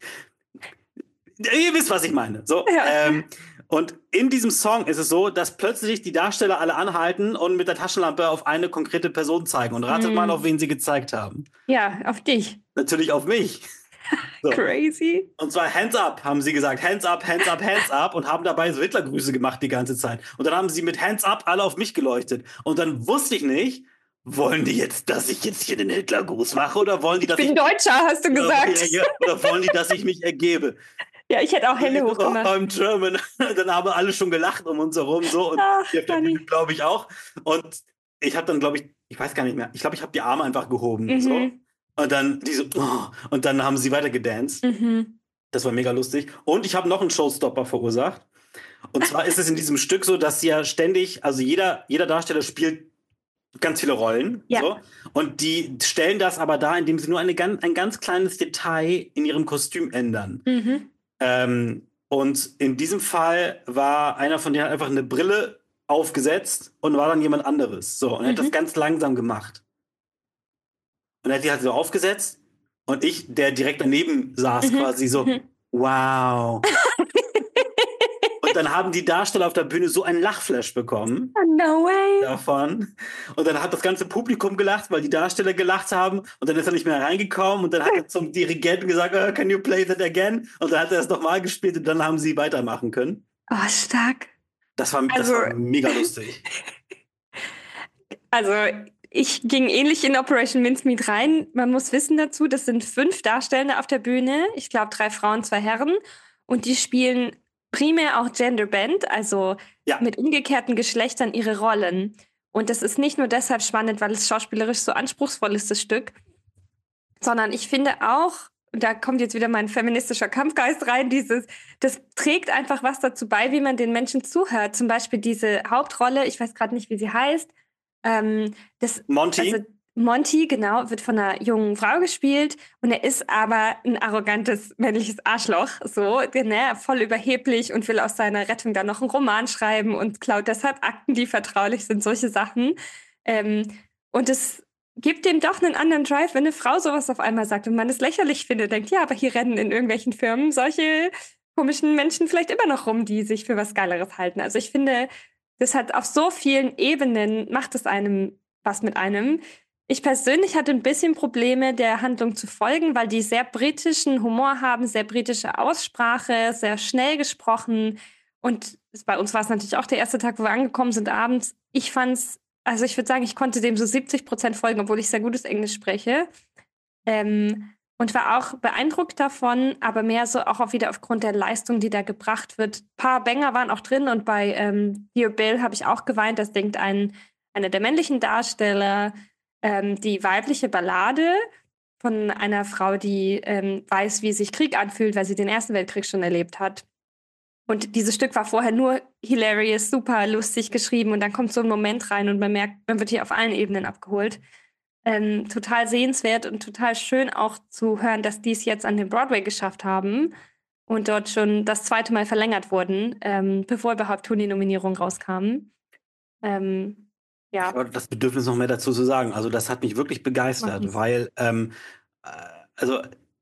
ihr wisst, was ich meine. So, ja. Und in diesem Song ist es so, dass plötzlich die Darsteller alle anhalten und mit der Taschenlampe auf eine konkrete Person zeigen. Und ratet mal, auf wen sie gezeigt haben. Ja, auf dich. Natürlich auf mich. So. Crazy. Und zwar Hands up, haben sie gesagt. Hands up, hands up, hands up. Und haben dabei so Hitlergrüße gemacht die ganze Zeit. Und dann haben sie mit Hands up alle auf mich geleuchtet. Und dann wusste ich nicht, wollen die jetzt, dass ich jetzt hier den Hitlergruß mache? Oder wollen die, dass ich bin Deutscher, hast du gesagt. Oder wollen die, dass ich mich ergebe? Ja, ich hätte auch Hände hochgemacht. Beim German. Dann haben alle schon gelacht um uns herum. So. Und glaube ich auch. Und ich habe dann, glaube ich weiß gar nicht mehr, ich glaube, ich habe die Arme einfach gehoben. So. Und dann und dann haben sie weiter gedanced. Das war mega lustig. Und ich habe noch einen Showstopper verursacht. Und zwar ist es in diesem Stück so, dass ja ständig, also jeder Darsteller spielt ganz viele Rollen. Ja. So. Und die stellen das aber dar, indem sie nur ein ganz kleines Detail in ihrem Kostüm ändern. Und in diesem Fall war einer von denen einfach eine Brille aufgesetzt und war dann jemand anderes. So, und er hat das ganz langsam gemacht. Und er hat die halt so aufgesetzt und ich, der direkt daneben saß, quasi so, wow. Und dann haben die Darsteller auf der Bühne so einen Lachflash bekommen. No way. Davon. Und dann hat das ganze Publikum gelacht, weil die Darsteller gelacht haben. Und dann ist er nicht mehr reingekommen. Und dann hat er zum Dirigenten gesagt, oh, can you play that again? Und dann hat er es nochmal gespielt und dann haben sie weitermachen können. Oh, stark. Das war mega lustig. Also ich ging ähnlich in Operation Mincemeat rein. Man muss wissen dazu, das sind 5 Darstellende auf der Bühne. Ich glaube 3 Frauen, 2 Herren. Und die spielen primär auch Genderbend, also mit umgekehrten Geschlechtern ihre Rollen. Und das ist nicht nur deshalb spannend, weil es schauspielerisch so anspruchsvoll ist, das Stück, sondern ich finde auch, da kommt jetzt wieder mein feministischer Kampfgeist rein, das trägt einfach was dazu bei, wie man den Menschen zuhört. Zum Beispiel diese Hauptrolle, ich weiß gerade nicht, wie sie heißt. Monty? Also, Monty, genau, wird von einer jungen Frau gespielt und er ist aber ein arrogantes männliches Arschloch, so, voll überheblich und will aus seiner Rettung dann noch einen Roman schreiben und klaut deshalb Akten, die vertraulich sind, solche Sachen. Und es gibt dem doch einen anderen Drive, wenn eine Frau sowas auf einmal sagt und man es lächerlich findet, denkt, ja, aber hier rennen in irgendwelchen Firmen solche komischen Menschen vielleicht immer noch rum, die sich für was Geileres halten. Also ich finde, das hat auf so vielen Ebenen, macht es einem was mit einem. Ich persönlich hatte ein bisschen Probleme, der Handlung zu folgen, weil die sehr britischen Humor haben, sehr britische Aussprache, sehr schnell gesprochen. Und bei uns war es natürlich auch der erste Tag, wo wir angekommen sind abends. Ich würde sagen, ich konnte dem so 70% folgen, obwohl ich sehr gutes Englisch spreche. Und war auch beeindruckt davon, aber mehr so auch wieder aufgrund der Leistung, die da gebracht wird. Ein paar Banger waren auch drin und bei Dear Bill habe ich auch geweint. Das denkt einer der männlichen Darsteller, die weibliche Ballade von einer Frau, die weiß, wie sich Krieg anfühlt, weil sie den Ersten Weltkrieg schon erlebt hat. Und dieses Stück war vorher nur hilarious, super lustig geschrieben und dann kommt so ein Moment rein und man merkt, man wird hier auf allen Ebenen abgeholt. Total sehenswert und total schön auch zu hören, dass die es jetzt an den Broadway geschafft haben und dort schon das 2. Mal verlängert wurden, bevor überhaupt Tony-Nominierungen rauskamen. Ja. Aber das Bedürfnis noch mehr dazu zu sagen. Also das hat mich wirklich begeistert, weil also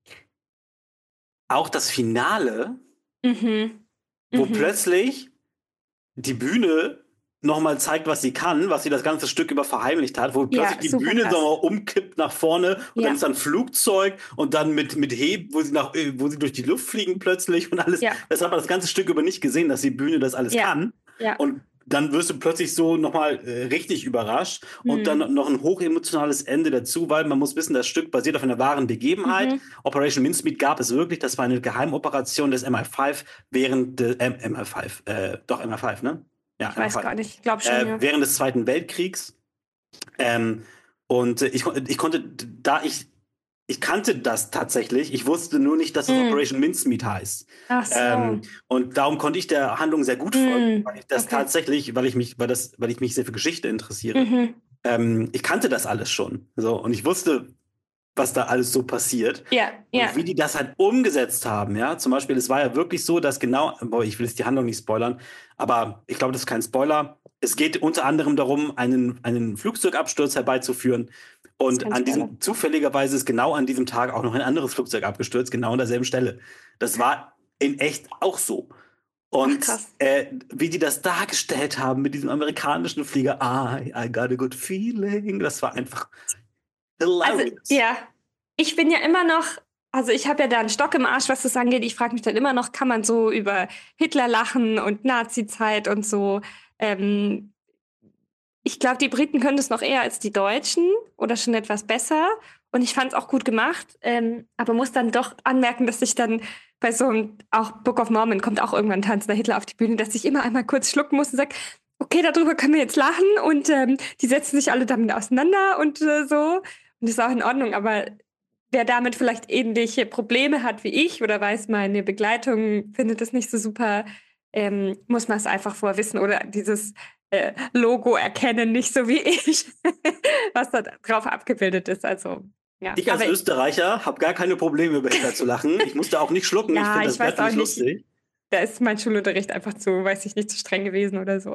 auch das Finale, wo plötzlich die Bühne nochmal zeigt, was sie kann, was sie das ganze Stück über verheimlicht hat, wo plötzlich die Bühne nochmal umkippt nach vorne und dann ist ein Flugzeug und dann mit Heb, wo sie durch die Luft fliegen plötzlich und alles. Ja. Das hat man das ganze Stück über nicht gesehen, dass die Bühne das alles kann. Ja. Und dann wirst du plötzlich so nochmal richtig überrascht und dann noch ein hochemotionales Ende dazu, weil man muss wissen, das Stück basiert auf einer wahren Begebenheit. Operation Mincemeat gab es wirklich, das war eine Geheimoperation des MI5 während MI5, ne? Ja, ich weiß gar nicht, ich glaube schon, ja. Während des Zweiten Weltkriegs. Und ich kannte das tatsächlich. Ich wusste nur nicht, dass es Operation Mincemeat heißt. Ach so. Und darum konnte ich der Handlung sehr gut folgen, weil ich das tatsächlich, weil ich mich sehr für Geschichte interessiere. Ich kannte das alles schon. So, und ich wusste, was da alles so passiert. Ja. Und wie die das halt umgesetzt haben, ja. Zum Beispiel, es war ja wirklich so, dass ich will jetzt die Handlung nicht spoilern, aber ich glaube, das ist kein Spoiler. Es geht unter anderem darum, einen Flugzeugabsturz herbeizuführen. Und zufälligerweise ist genau an diesem Tag auch noch ein anderes Flugzeug abgestürzt, genau an derselben Stelle. Das war in echt auch so. Und wie die das dargestellt haben mit diesem amerikanischen Flieger, I got a good feeling, das war einfach hilarious. Also, ja, ich bin ja immer noch, also ich habe ja da einen Stock im Arsch, was das angeht. Ich frage mich dann immer noch, kann man so über Hitler lachen und Nazi-Zeit und so. Ich glaube, die Briten können das noch eher als die Deutschen oder schon etwas besser. Und ich fand es auch gut gemacht, aber muss dann doch anmerken, dass ich dann bei so einem, auch Book of Mormon kommt auch irgendwann tanzender Hitler auf die Bühne, dass ich immer einmal kurz schlucken muss und sage, okay, darüber können wir jetzt lachen und die setzen sich alle damit auseinander und so. Und das ist auch in Ordnung, aber wer damit vielleicht ähnliche Probleme hat wie ich oder weiß, meine Begleitung findet das nicht so super, muss man es einfach vorher wissen oder dieses Logo erkennen, nicht so wie ich, was da drauf abgebildet ist. Also, ja. Ich als Österreicher habe gar keine Probleme, über Hitler zu lachen. Ich musste auch nicht schlucken. Ja, ich finde das wirklich lustig. Da ist mein Schulunterricht einfach weiß ich nicht, zu streng gewesen oder so.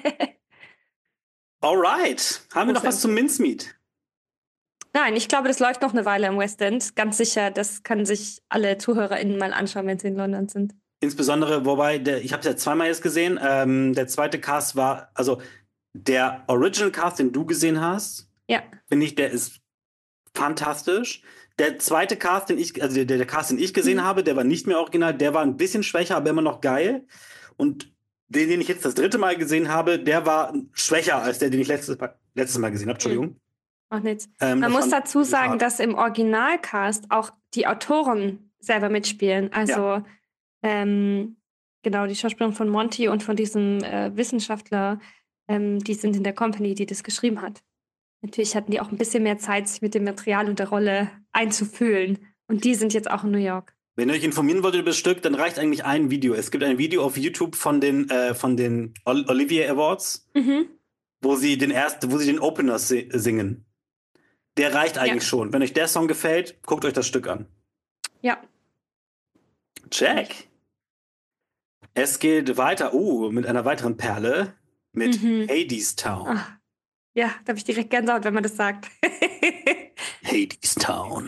Alright. Haben wir noch was zum Mincemeat? Nein, ich glaube, das läuft noch eine Weile im West End. Ganz sicher, das können sich alle ZuhörerInnen mal anschauen, wenn sie in London sind. Insbesondere, wobei, ich habe es ja zweimal jetzt gesehen, der zweite Cast war, also der Original Cast, den du gesehen hast, finde ich, der ist fantastisch. Der zweite Cast, der Cast, den ich gesehen habe, der war nicht mehr original, der war ein bisschen schwächer, aber immer noch geil. Und den ich jetzt das 3. Mal gesehen habe, der war schwächer als den ich letztes Mal gesehen habe. Entschuldigung. Auch nichts. Man muss dazu sagen, dass im Originalcast auch die Autoren selber mitspielen. Also genau, die Schauspielerin von Monty und von diesem Wissenschaftler, die sind in der Company, die das geschrieben hat. Natürlich hatten die auch ein bisschen mehr Zeit, sich mit dem Material und der Rolle einzufühlen. Und die sind jetzt auch in New York. Wenn ihr euch informieren wollt über das Stück, dann reicht eigentlich ein Video. Es gibt ein Video auf YouTube von den Olivier Awards, wo sie den Opener singen. Der reicht eigentlich schon. Wenn euch der Song gefällt, guckt euch das Stück an. Ja. Check. Es geht weiter, mit einer weiteren Perle, mit Hadestown. Ach. Ja, da habe ich direkt Gänsehaut, wenn man das sagt. Hadestown.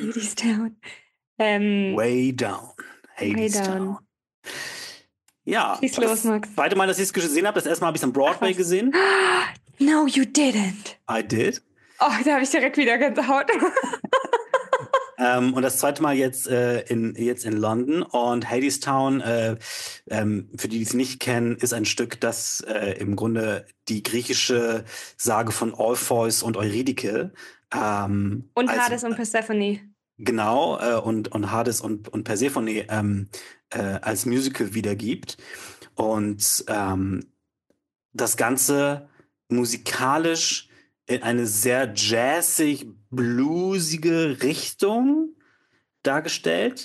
Way down. Hadestown. Ja. Schieß los, Max. Das zweite Mal, dass ich es gesehen habe, das erste Mal habe ich es am Broadway gesehen. No, you didn't. I did. Oh, da habe ich direkt wieder Gänsehaut. Und das zweite Mal jetzt in London. Und Hadestown, für die es nicht kennen, ist ein Stück, das im Grunde die griechische Sage von Orpheus und Eurydike und Hades und Persephone. Genau, und Hades und Persephone als Musical wiedergibt. Und das Ganze musikalisch in eine sehr jazzig, bluesige Richtung dargestellt.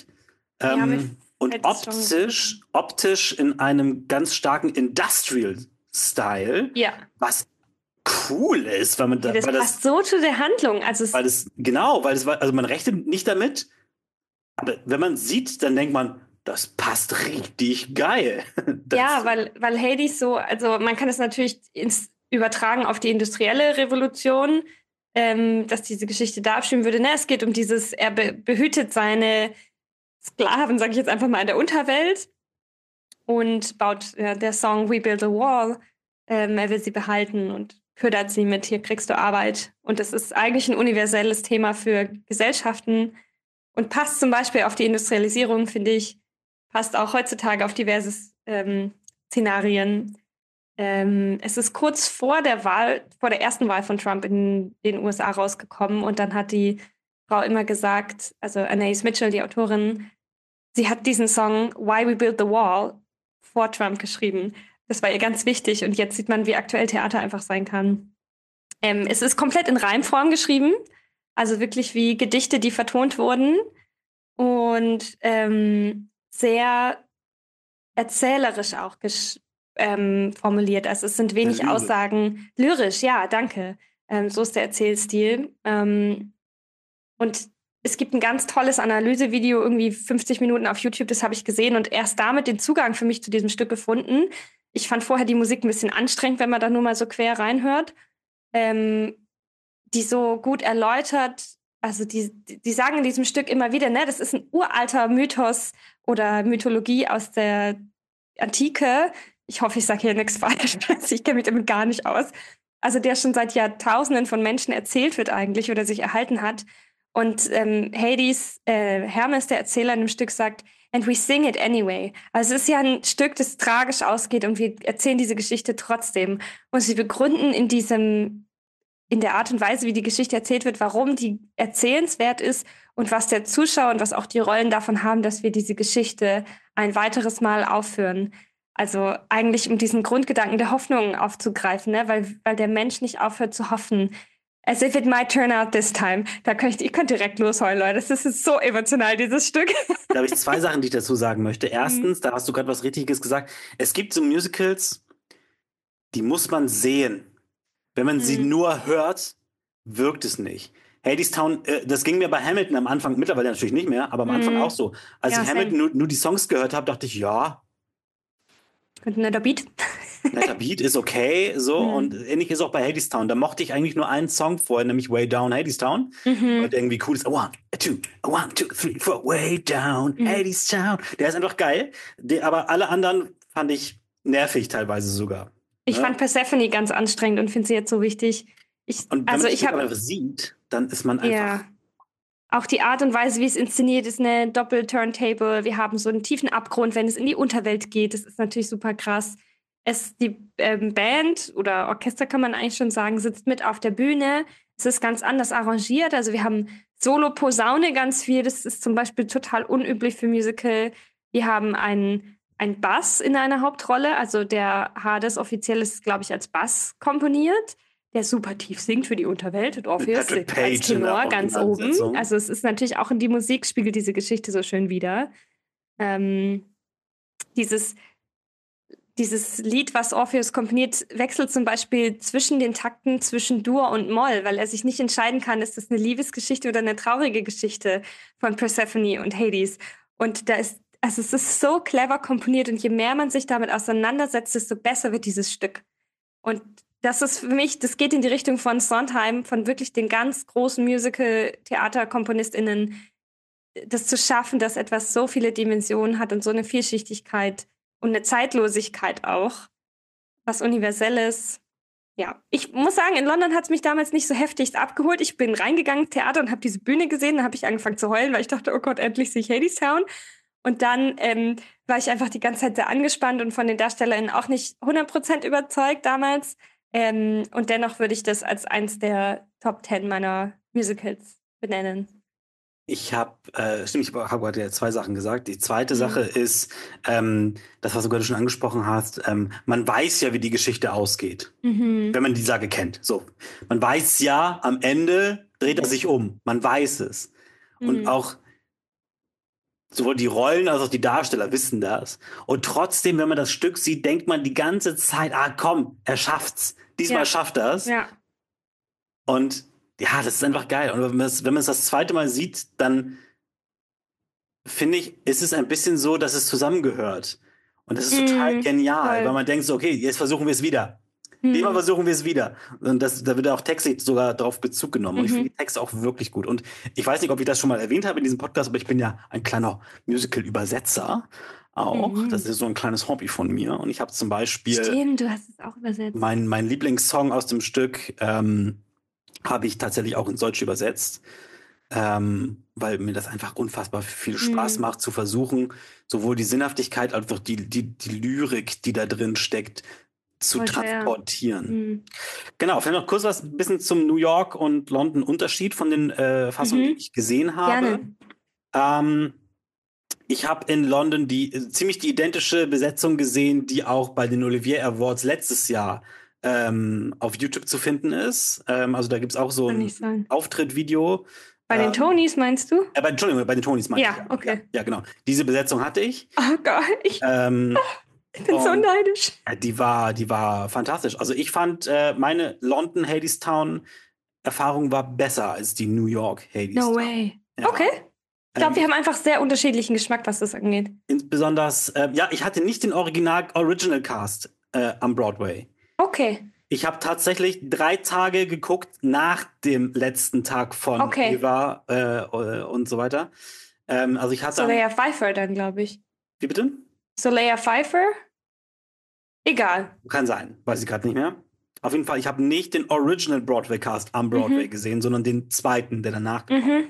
Und optisch in einem ganz starken Industrial-Style. Ja. Was cool ist, weil man das passt so zu der Handlung. Also also man rechnet nicht damit, aber wenn man sieht, dann denkt man, das passt richtig geil. Ja, weil Hades so, also man kann es natürlich übertragen auf die industrielle Revolution, dass diese Geschichte da abstimmen würde. Ne? Es geht um dieses, er behütet seine Sklaven, sage ich jetzt einfach mal, in der Unterwelt und baut der Song We Build a Wall. Er will sie behalten und ködert sie mit, hier kriegst du Arbeit. Und das ist eigentlich ein universelles Thema für Gesellschaften und passt zum Beispiel auf die Industrialisierung, finde ich, passt auch heutzutage auf diverse Szenarien. Es ist kurz vor der ersten Wahl von Trump in den USA rausgekommen und dann hat die Frau immer gesagt, also Anais Mitchell, die Autorin, sie hat diesen Song Why We Built the Wall vor Trump geschrieben. Das war ihr ganz wichtig und jetzt sieht man, wie aktuell Theater einfach sein kann. Es ist komplett in Reimform geschrieben, also wirklich wie Gedichte, die vertont wurden und sehr erzählerisch auch formuliert. Also es sind wenig Aussagen. Lyrisch, ja, danke. So ist der Erzählstil. Und es gibt ein ganz tolles Analysevideo, irgendwie 50 Minuten auf YouTube, das habe ich gesehen und erst damit den Zugang für mich zu diesem Stück gefunden. Ich fand vorher die Musik ein bisschen anstrengend, wenn man da nur mal so quer reinhört. Die so gut erläutert, also die sagen in diesem Stück immer wieder, ne, das ist ein uralter Mythos oder Mythologie aus der Antike. Ich hoffe, ich sage hier nichts falsch. Ich kenne mich damit gar nicht aus. Also der schon seit Jahrtausenden von Menschen erzählt wird eigentlich oder sich erhalten hat. Und Hades, Hermes, der Erzähler in dem Stück, sagt, and we sing it anyway. Also es ist ja ein Stück, das tragisch ausgeht und wir erzählen diese Geschichte trotzdem. Und sie begründen in der Art und Weise, wie die Geschichte erzählt wird, warum die erzählenswert ist und was der Zuschauer und was auch die Rollen davon haben, dass wir diese Geschichte ein weiteres Mal aufführen. Also eigentlich um diesen Grundgedanken der Hoffnung aufzugreifen, ne? weil der Mensch nicht aufhört zu hoffen. As if it might turn out this time. Ich könnte direkt losheulen, Leute. Das ist so emotional, dieses Stück. Da habe ich zwei Sachen, die ich dazu sagen möchte. Erstens, da hast du gerade was Richtiges gesagt. Es gibt so Musicals, die muss man sehen. Wenn man sie nur hört, wirkt es nicht. Hadestown, das ging mir bei Hamilton am Anfang, mittlerweile natürlich nicht mehr, aber am Anfang auch so. Als ich Hamilton nur die Songs gehört habe, dachte ich, ja. Und ein netter Beat. Netter Beat ist okay, so. Und ähnlich ist auch bei Hadestown. Da mochte ich eigentlich nur einen Song vorher, nämlich Way Down Hadestown. Und irgendwie cool ist, one, two, 3, 4, Way Down Hadestown. Der ist einfach geil. Aber alle anderen fand ich nervig teilweise sogar. Ich fand Persephone ganz anstrengend und finde sie jetzt so wichtig. Und wenn man es aber sieht, dann ist man einfach... Ja. Auch die Art und Weise, wie es inszeniert ist, eine Doppel-Turntable. Wir haben so einen tiefen Abgrund, wenn es in die Unterwelt geht. Das ist natürlich super krass. Die Band oder Orchester, kann man eigentlich schon sagen, sitzt mit auf der Bühne. Es ist ganz anders arrangiert. Also wir haben Solo-Posaune ganz viel. Das ist zum Beispiel total unüblich für Musical. Wir haben einen Bass in einer Hauptrolle. Also der Hades offiziell ist, glaube ich, als Bass komponiert, der super tief singt für die Unterwelt. Und Orpheus als Tenor ganz oben. Also es ist natürlich auch in die Musik, spiegelt diese Geschichte so schön wider. Dieses Lied, was Orpheus komponiert, wechselt zum Beispiel zwischen den Takten zwischen Dur und Moll, weil er sich nicht entscheiden kann, ist das eine Liebesgeschichte oder eine traurige Geschichte von Persephone und Hades. Und es ist so clever komponiert und je mehr man sich damit auseinandersetzt, desto besser wird dieses Stück. Und das ist für mich, das geht in die Richtung von Sondheim, von wirklich den ganz großen Musical-Theater-KomponistInnen, das zu schaffen, dass etwas so viele Dimensionen hat und so eine Vielschichtigkeit und eine Zeitlosigkeit auch, was Universelles. Ja, ich muss sagen, in London hat es mich damals nicht so heftig abgeholt. Ich bin reingegangen ins Theater und habe diese Bühne gesehen. Dann habe ich angefangen zu heulen, weil ich dachte, oh Gott, endlich sehe ich Hadestown. Und dann war ich einfach die ganze Zeit sehr angespannt und von den DarstellerInnen auch nicht 100% überzeugt damals. Und dennoch würde ich das als eins der Top 10 meiner Musicals benennen. Ich habe gerade ja 2 Sachen gesagt. Die zweite Sache ist, das, was du gerade schon angesprochen hast, man weiß ja, wie die Geschichte ausgeht, wenn man die Sage kennt. So, man weiß ja, am Ende dreht er sich um. Man weiß es. Und auch sowohl die Rollen als auch die Darsteller wissen das. Und trotzdem, wenn man das Stück sieht, denkt man die ganze Zeit, komm, er schafft's. Diesmal schafft er es. Ja. Und ja, das ist einfach geil. Und wenn man es das zweite Mal sieht, dann finde ich, ist es ein bisschen so, dass es zusammengehört. Und das ist total genial, weil man denkt so, okay, jetzt versuchen wir es wieder. Diesmal versuchen wir es wieder. Und da wird auch textlich sogar drauf Bezug genommen. Und ich finde die Texte auch wirklich gut. Und ich weiß nicht, ob ich das schon mal erwähnt habe in diesem Podcast, aber ich bin ja ein kleiner Musical-Übersetzer auch. Das ist so ein kleines Hobby von mir. Und ich habe zum Beispiel... Stimmt, du hast es auch übersetzt. Mein Lieblingssong aus dem Stück habe ich tatsächlich auch ins Deutsche übersetzt. Weil mir das einfach unfassbar viel Spaß macht, zu versuchen, sowohl die Sinnhaftigkeit als auch die Lyrik, die da drin steckt, zu transportieren. Genau, vielleicht noch kurz was ein bisschen zum New York und London Unterschied von den Fassungen, die ich gesehen habe. Ich habe in London ziemlich die identische Besetzung gesehen, die auch bei den Olivier Awards letztes Jahr auf YouTube zu finden ist. Also da gibt es auch so ein Auftrittvideo. Bei den Tonys meinst du? Entschuldigung, bei den Tonys meinte ich. Ja, okay. Ja, genau. Diese Besetzung hatte ich. Oh Gott, ich bin so neidisch. Die war fantastisch. Also ich fand, meine London Hadestown-Erfahrung war besser als die New York Hadestown. No way. Ja. Okay. Ich glaube, wir haben einfach sehr unterschiedlichen Geschmack, was das angeht. Insbesondere, ich hatte nicht den Original Cast am Broadway. Okay. Ich habe tatsächlich 3 Tage geguckt nach dem letzten Tag von Eva und so weiter. Also ich hatte Soleil Pfeiffer dann, glaube ich. Wie bitte? Soleil Pfeiffer? Egal. Kann sein, weiß ich gerade nicht mehr. Auf jeden Fall, ich habe nicht den Original Broadway Cast am Broadway gesehen, sondern den zweiten, der danach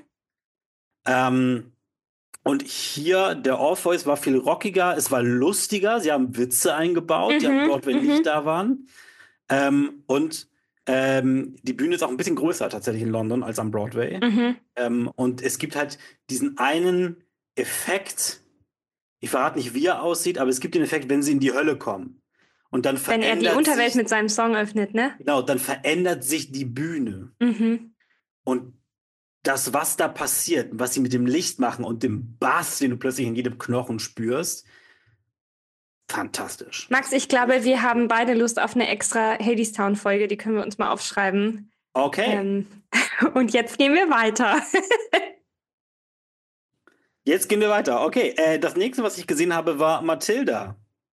kam. Und hier, der Orpheus war viel rockiger, es war lustiger, sie haben Witze eingebaut, die am Broadway nicht da waren. Und die Bühne ist auch ein bisschen größer tatsächlich in London als am Broadway. Und es gibt halt diesen einen Effekt, ich verrate nicht, wie er aussieht, aber es gibt den Effekt, wenn sie in die Hölle kommen. Und dann wenn er die Unterwelt mit seinem Song öffnet, ne? Genau, dann verändert sich die Bühne. Und das, was da passiert, was sie mit dem Licht machen und dem Bass, den du plötzlich in jedem Knochen spürst, fantastisch. Max, ich glaube, wir haben beide Lust auf eine extra Hadestown-Folge. Die können wir uns mal aufschreiben. Okay. Und jetzt gehen wir weiter. Jetzt gehen wir weiter. Okay, das nächste, was ich gesehen habe, war Matilda.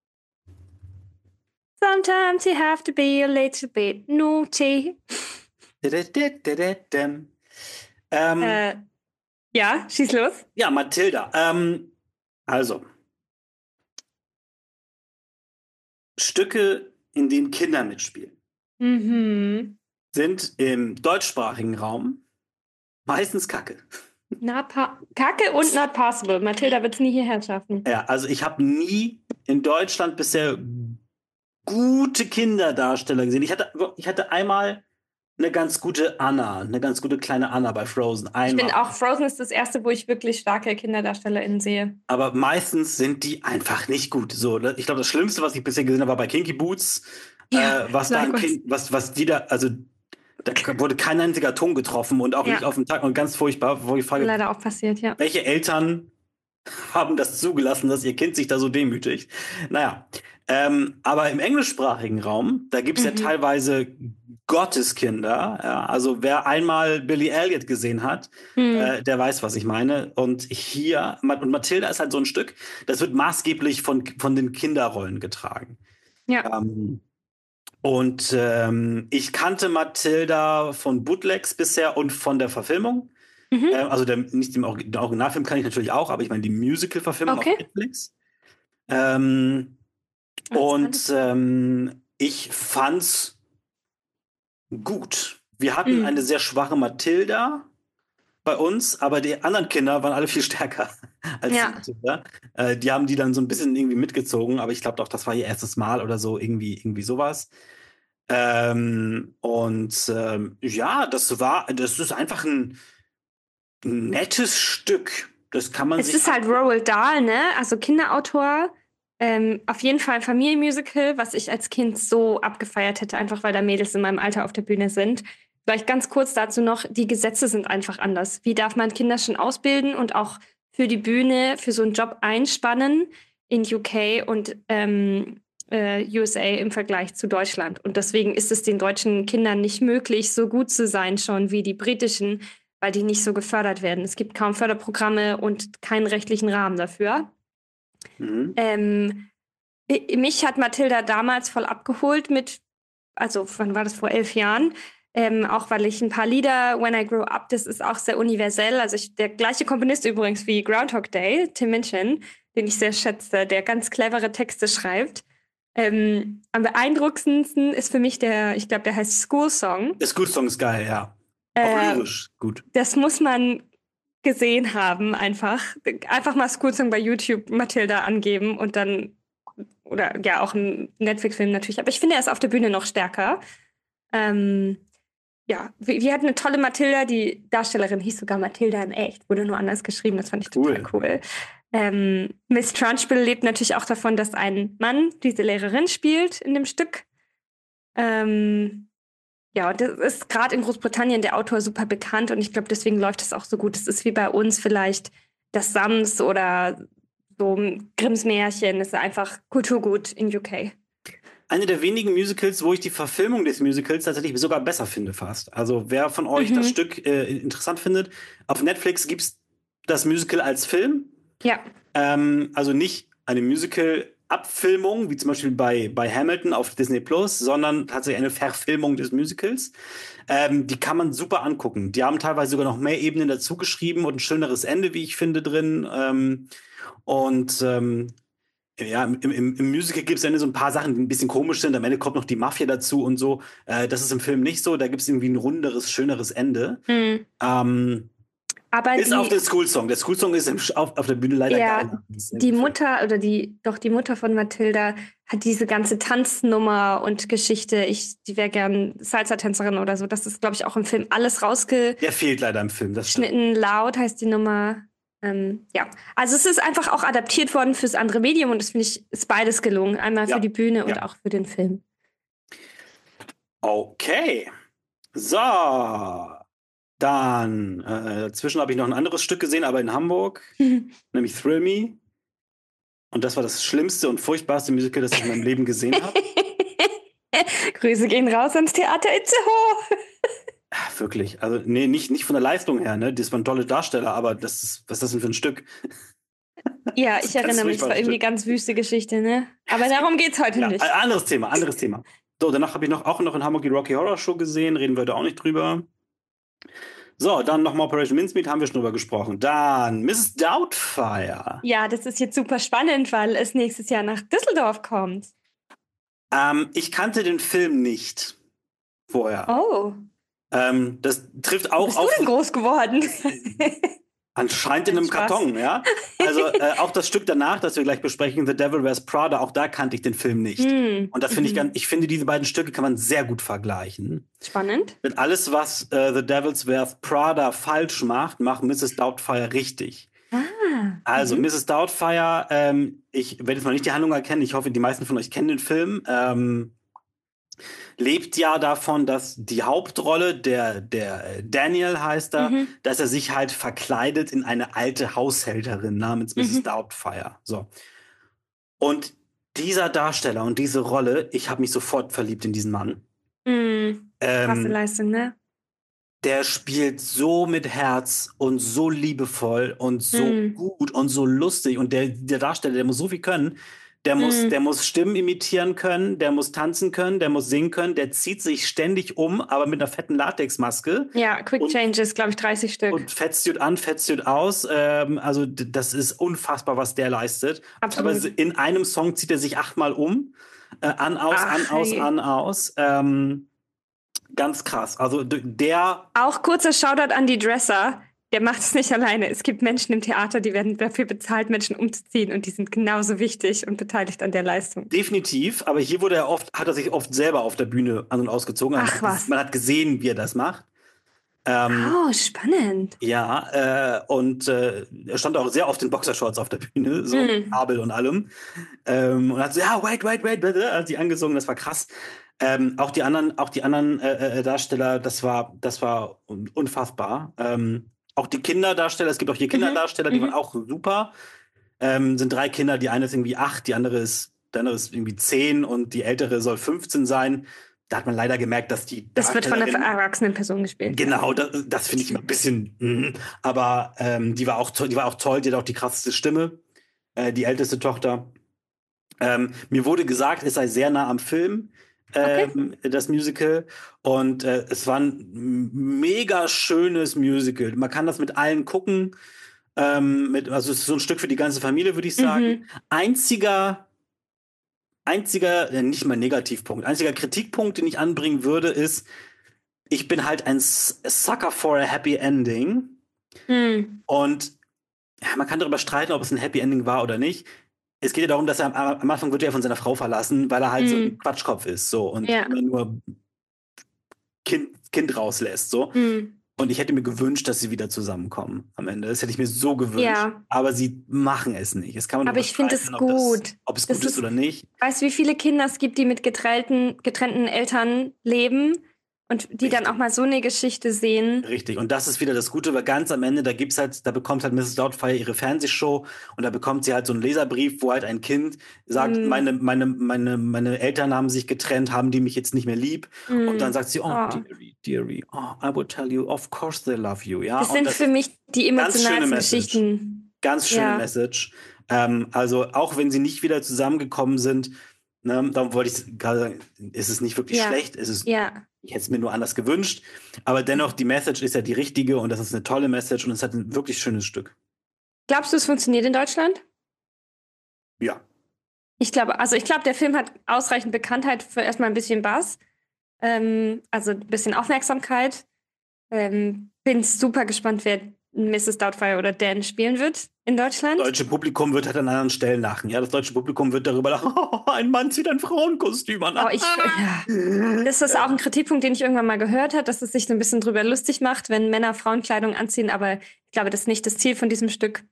Sometimes you have to be a little bit naughty. Ja, schieß los. Ja, Matilda. Also. Stücke, in denen Kinder mitspielen, sind im deutschsprachigen Raum meistens Kacke. Kacke und not possible. Matilda wird es nie hierher schaffen. Ja, also ich habe nie in Deutschland bisher gute Kinderdarsteller gesehen. Ich hatte einmal eine ganz gute kleine Anna bei Frozen. Einmal. Ich finde auch, Frozen ist das erste, wo ich wirklich starke KinderdarstellerInnen sehe. Aber meistens sind die einfach nicht gut. So, ich glaube, das Schlimmste, was ich bisher gesehen habe, war bei Kinky Boots. Was die da, also da wurde kein einziger Ton getroffen und auch nicht auf den Tag und ganz furchtbar, wo ich frage, leider auch passiert, ja. Welche Eltern haben das zugelassen, dass ihr Kind sich da so demütigt? Naja, aber im englischsprachigen Raum, da gibt es ja teilweise Gotteskinder. Ja, also wer einmal Billy Elliot gesehen hat, der weiß, was ich meine. Und hier, und Matilda ist halt so ein Stück, das wird maßgeblich von den Kinderrollen getragen. Ja. Ich kannte Matilda von Bootlegs bisher und von der Verfilmung. Also nicht den Originalfilm kann ich natürlich auch, aber ich meine die Musical-Verfilmung auf Netflix. Ich fand's gut. Wir hatten eine sehr schwache Mathilda bei uns, aber die anderen Kinder waren alle viel stärker als die Mathilda. Die haben die dann so ein bisschen irgendwie mitgezogen, aber ich glaube doch, das war ihr erstes Mal oder so, irgendwie sowas. Ja, das ist einfach ein nettes Stück. Das kann man Es sich ist halt Roald Dahl, ne? Also Kinderautor. Auf jeden Fall ein Familienmusical, was ich als Kind so abgefeiert hätte, einfach weil da Mädels in meinem Alter auf der Bühne sind. Vielleicht ganz kurz dazu noch, die Gesetze sind einfach anders. Wie darf man Kinder schon ausbilden und auch für die Bühne, für so einen Job einspannen in UK und USA im Vergleich zu Deutschland. Und deswegen ist es den deutschen Kindern nicht möglich, so gut zu sein schon wie die britischen, weil die nicht so gefördert werden. Es gibt kaum Förderprogramme und keinen rechtlichen Rahmen dafür. Mich hat Mathilda damals voll abgeholt also wann war das, vor 11 Jahren? Auch weil ich ein paar Lieder, When I Grow Up, das ist auch sehr universell. Also der gleiche Komponist übrigens wie Groundhog Day, Tim Minchin, den ich sehr schätze, der ganz clevere Texte schreibt. Am beeindruckendsten ist für mich ich glaube, der heißt School Song. Der School Song ist geil, ja. Auch lyrisch, gut. Das muss man gesehen haben, einfach. Einfach mal School Song bei YouTube Mathilda angeben und dann, oder ja, auch ein Netflix-Film natürlich. Aber ich finde, er ist auf der Bühne noch stärker. Ja, wir hatten eine tolle Mathilda, die Darstellerin hieß sogar Mathilda in echt, wurde nur anders geschrieben, das fand ich total cool. Miss Trunchbull lebt natürlich auch davon, dass ein Mann diese Lehrerin spielt in dem Stück. Ja, und das ist gerade in Großbritannien der Autor super bekannt und ich glaube, deswegen läuft es auch so gut. Es ist wie bei uns vielleicht das Sams oder so Grimms Märchen. Es ist einfach Kulturgut in UK. Eine der wenigen Musicals, wo ich die Verfilmung des Musicals tatsächlich sogar besser finde fast. Also wer von euch das Stück interessant findet, auf Netflix gibt es das Musical als Film. Ja. Also nicht eine Musical-Abfilmung, wie zum Beispiel bei Hamilton auf Disney Plus, sondern tatsächlich eine Verfilmung des Musicals. Die kann man super angucken. Die haben teilweise sogar noch mehr Ebenen dazu geschrieben und ein schöneres Ende, wie ich finde, drin. Ja, im Musical gibt es dann so ein paar Sachen, die ein bisschen komisch sind. Am Ende kommt noch die Mafia dazu und so. Das ist im Film nicht so. Da gibt es irgendwie ein runderes, schöneres Ende. Aber bis auf den School-Song. Der School-Song ist auf der Bühne leider geiler. Die Mutter oder die Mutter von Mathilda hat diese ganze Tanznummer und Geschichte. Die wäre gern Salsa-Tänzerin oder so. Das ist, glaube ich, auch im Film alles Der fehlt leider im Film. Das Schnitten laut heißt die Nummer. Ja, also es ist einfach auch adaptiert worden fürs andere Medium und das finde ich, ist beides gelungen. Einmal für die Bühne und auch für den Film. Okay. So. Dann, dazwischen habe ich noch ein anderes Stück gesehen, aber in Hamburg, nämlich Thrill Me. Und das war das schlimmste und furchtbarste Musical, das ich in meinem Leben gesehen habe. Grüße gehen raus ans Theater Itzehoe. Wirklich, also nee, nicht von der Leistung her, ne? Das waren tolle Darsteller, aber was ist das denn für ein Stück? Ja, ich erinnere mich, es war irgendwie ganz wüste Geschichte, ne? Aber darum geht's heute nicht. Anderes Thema. So, danach habe ich auch noch in Hamburg die Rocky Horror Show gesehen, reden wir heute auch nicht drüber. So, dann nochmal Operation Mincemeat, haben wir schon drüber gesprochen. Dann Mrs. Doubtfire. Ja, das ist jetzt super spannend, weil es nächstes Jahr nach Düsseldorf kommt. Ich kannte den Film nicht vorher. Oh. Das trifft auch Bist du denn groß geworden? Anscheinend in einem Karton, ja. Also auch das Stück danach, das wir gleich besprechen, The Devil Wears Prada, auch da kannte ich den Film nicht. Und das finde ich finde, diese beiden Stücke kann man sehr gut vergleichen. Spannend. Denn alles, was The Devil Wears Prada falsch macht Mrs. Doubtfire richtig. Also Mrs. Doubtfire, ich werde jetzt mal nicht die Handlung erkennen, ich hoffe, die meisten von euch kennen den Film. Lebt ja davon, dass die Hauptrolle, der Daniel heißt er, dass er sich halt verkleidet in eine alte Haushälterin namens Mrs. Doubtfire. So. Und dieser Darsteller und diese Rolle, ich habe mich sofort verliebt in diesen Mann. Krasse Leistung, ne? Der spielt so mit Herz und so liebevoll und so gut und so lustig. Und der Darsteller, der muss so viel können. Der muss Stimmen imitieren können, der muss tanzen können, der muss singen können, der zieht sich ständig um, aber mit einer fetten Latexmaske. Ja, Quick Changes, glaube ich, 30 Stück. Und Fettsuit an, Fettsuit aus. Also das ist unfassbar, was der leistet. Absolut. Aber in einem Song zieht er sich 8-mal um. An, aus. Ganz krass. Also der... Auch kurzer Shoutout an die Dresser. Der macht es nicht alleine. Es gibt Menschen im Theater, die werden dafür bezahlt, Menschen umzuziehen und die sind genauso wichtig und beteiligt an der Leistung. Definitiv, aber hier hat er sich oft selber auf der Bühne an- und ausgezogen. Ach was. Man hat gesehen, wie er das macht. Oh, spannend. Ja, und er stand auch sehr oft in Boxershorts auf der Bühne, so mit Kabel und allem. Und hat so, ja, wait, hat sie angesungen, das war krass. Auch die anderen Darsteller, das war unfassbar. Auch die Kinderdarsteller, es gibt auch hier Kinderdarsteller, die waren auch super. Sind 3 Kinder, die eine ist irgendwie 8, die andere ist irgendwie 10 und die ältere soll 15 sein. Da hat man leider gemerkt, dass die Das wird von einer erwachsenen Person gespielt. Genau, das finde ich immer ein bisschen. Aber die war auch toll, die hat auch die krasseste Stimme, die älteste Tochter. Mir wurde gesagt, es sei sehr nah am Film, das Musical. Und es war ein mega schönes Musical. Man kann das mit allen gucken. Also es ist so ein Stück für die ganze Familie, würde ich sagen. Einziger, nicht mal Negativpunkt, einziger Kritikpunkt, den ich anbringen würde, ist, ich bin halt ein Sucker for a Happy Ending. Und ja, man kann darüber streiten, ob es ein Happy Ending war oder nicht. Es geht ja darum, dass er am Anfang wird er von seiner Frau verlassen, weil er halt so ein Quatschkopf ist, so und immer nur Kind rauslässt, so. Und ich hätte mir gewünscht, dass sie wieder zusammenkommen am Ende. Das hätte ich mir so gewünscht. Ja. Aber sie machen es nicht. Es kann man aber ich finde es gut. Ob es gut ist oder nicht. Weißt du, wie viele Kinder es gibt, die mit getrennten Eltern leben und die dann auch mal so eine Geschichte sehen? Richtig. Und das ist wieder das Gute, weil ganz am Ende, da bekommt halt Mrs. Doubtfire ihre Fernsehshow und da bekommt sie halt so einen Leserbrief, wo halt ein Kind sagt, meine Eltern haben sich getrennt, haben die mich jetzt nicht mehr lieb? Und dann sagt sie, dearie, I would tell you, of course they love you. Ja? Das sind für mich die emotionalsten Geschichten. Ganz schöne Message. Also auch wenn sie nicht wieder zusammengekommen sind, ne, darum wollte ich gerade sagen, ist es nicht wirklich schlecht, ich hätte es mir nur anders gewünscht, aber dennoch, die Message ist ja die richtige und das ist eine tolle Message und es hat ein wirklich schönes Stück. Glaubst du, es funktioniert in Deutschland? Ja. Ich glaube, der Film hat ausreichend Bekanntheit für erstmal ein bisschen Buzz, also ein bisschen Aufmerksamkeit. Bin super gespannt, wer Mrs. Doubtfire oder Dan spielen wird in Deutschland. Das deutsche Publikum wird halt an anderen Stellen lachen. Ja, das deutsche Publikum wird darüber lachen, ein Mann zieht ein Frauenkostüm an. Das ist auch ein Kritikpunkt, den ich irgendwann mal gehört habe, dass es sich so ein bisschen drüber lustig macht, wenn Männer Frauenkleidung anziehen, aber ich glaube, das ist nicht das Ziel von diesem Stück.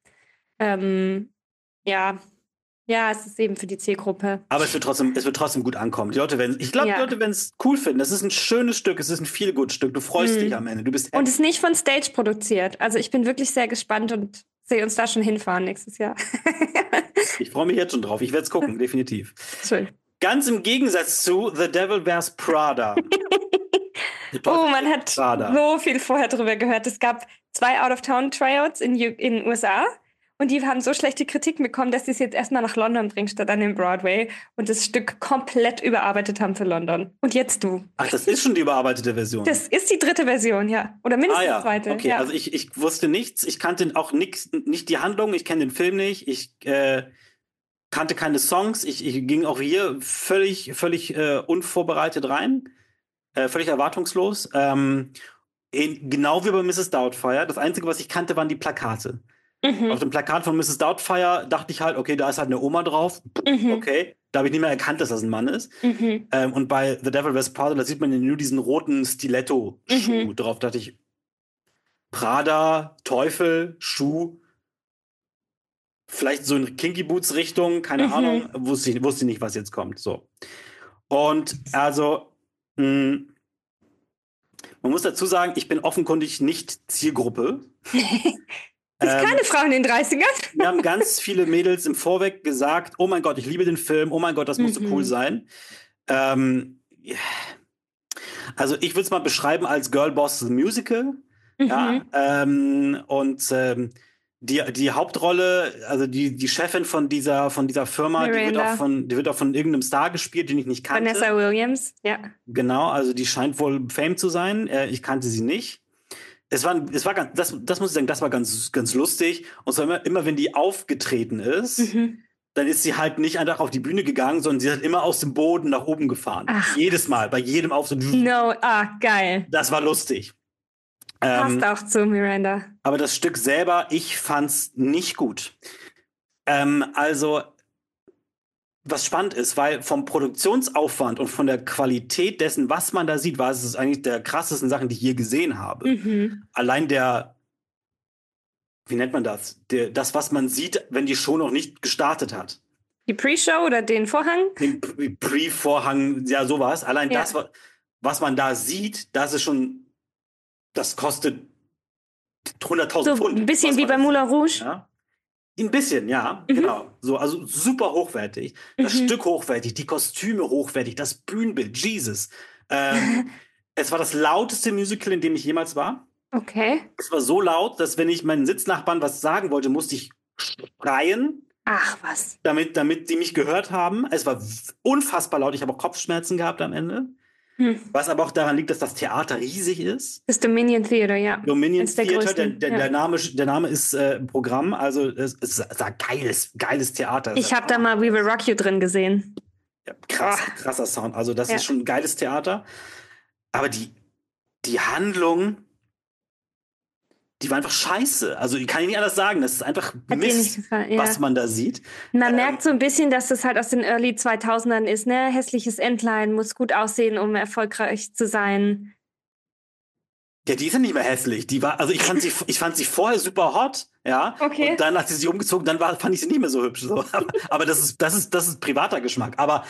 Ja, es ist eben für die Zielgruppe. Aber es wird trotzdem gut ankommen. Die Leute werden es cool finden. Das ist ein schönes Stück, es ist ein Feel-Good-Stück. Du freust dich am Ende. Du bist und es ist nicht von Stage produziert. Also ich bin wirklich sehr gespannt und sehe uns da schon hinfahren nächstes Jahr. Ich freue mich jetzt schon drauf. Ich werde es gucken, definitiv. Schön. Ganz im Gegensatz zu The Devil Wears Prada. Man hat so viel vorher drüber gehört. Es gab 2 Out-of-Town-Tryouts in den USA. Und die haben so schlechte Kritiken bekommen, dass sie es jetzt erstmal nach London bringen, statt an den Broadway. Und das Stück komplett überarbeitet haben für London. Und jetzt du. Ach, das ist schon die überarbeitete Version? Das ist die 3. Version, ja. Oder mindestens die 2. Okay, ja. Also ich wusste nichts. Ich kannte auch nicht die Handlung. Ich kenne den Film nicht. Ich kannte keine Songs. Ich ging auch hier völlig unvorbereitet rein. Völlig erwartungslos. Genau wie bei Mrs. Doubtfire. Das Einzige, was ich kannte, waren die Plakate. Auf dem Plakat von Mrs. Doubtfire dachte ich halt, okay, da ist halt eine Oma drauf. Okay, da habe ich nicht mehr erkannt, dass das ein Mann ist. Und bei The Devil Wears Prada, da sieht man ja nur diesen roten Stiletto-Schuh drauf. Da dachte ich, Prada, Teufel, Schuh, vielleicht so in Kinky Boots Richtung, keine Ahnung, wusste ich nicht, was jetzt kommt. So. Und also, man muss dazu sagen, ich bin offenkundig nicht Zielgruppe. Das ist keine Frau in den 30ern. Wir haben ganz viele Mädels im Vorweg gesagt, oh mein Gott, ich liebe den Film, oh mein Gott, das muss so cool sein. Also ich würde es mal beschreiben als Girlboss the Musical. Ja, die Hauptrolle, also die Chefin von dieser Firma, die wird auch von irgendeinem Star gespielt, den ich nicht kannte. Vanessa Williams, ja. Genau, also die scheint wohl Fame zu sein. Ich kannte sie nicht. Das muss ich sagen, das war ganz lustig. Und zwar immer wenn die aufgetreten ist, dann ist sie halt nicht einfach auf die Bühne gegangen, sondern sie hat immer aus dem Boden nach oben gefahren. Ach. Jedes Mal, bei jedem Auftritt. No, geil. Das war lustig. Passt auch zu Miranda. Aber das Stück selber, ich fand's nicht gut. Also, was spannend ist, weil vom Produktionsaufwand und von der Qualität dessen, was man da sieht, war es eigentlich der krassesten Sachen, die ich je gesehen habe. Mhm. Allein wie nennt man das? Das, was man sieht, wenn die Show noch nicht gestartet hat. Die Pre-Show oder den Vorhang? Den Pre-Vorhang, ja, sowas. Allein das, was man da sieht, das kostet 100.000 Pfund. Ein bisschen wie bei Moulin Rouge. Ja? Ein bisschen, ja, genau. So, also super hochwertig. Das Stück hochwertig, die Kostüme hochwertig, das Bühnenbild, Jesus. Es war das lauteste Musical, in dem ich jemals war. Okay. Es war so laut, dass wenn ich meinen Sitznachbarn was sagen wollte, musste ich schreien. Ach, was. Damit die mich gehört haben. Es war unfassbar laut. Ich habe auch Kopfschmerzen gehabt am Ende. Was aber auch daran liegt, dass das Theater riesig ist. Das Dominion Theater, ja. Dominion Theater, der Name ist Programm, also es ist ein geiles Theater. Ich habe da mal We Will Rock You drin gesehen. Ja, krasser Sound, also das ist schon ein geiles Theater. Aber die Handlung, die war einfach scheiße. Also ich kann nicht anders sagen, das ist einfach Mist, was man da sieht. Man merkt so ein bisschen, dass das halt aus den Early 2000ern ist, ne? Hässliches Entlein, muss gut aussehen, um erfolgreich zu sein. Ja, die ist ja nicht mehr hässlich. Ich fand sie vorher super hot, ja. Okay. Und dann hat sie sich umgezogen, fand ich sie nicht mehr so hübsch. So. Aber das ist privater Geschmack. Aber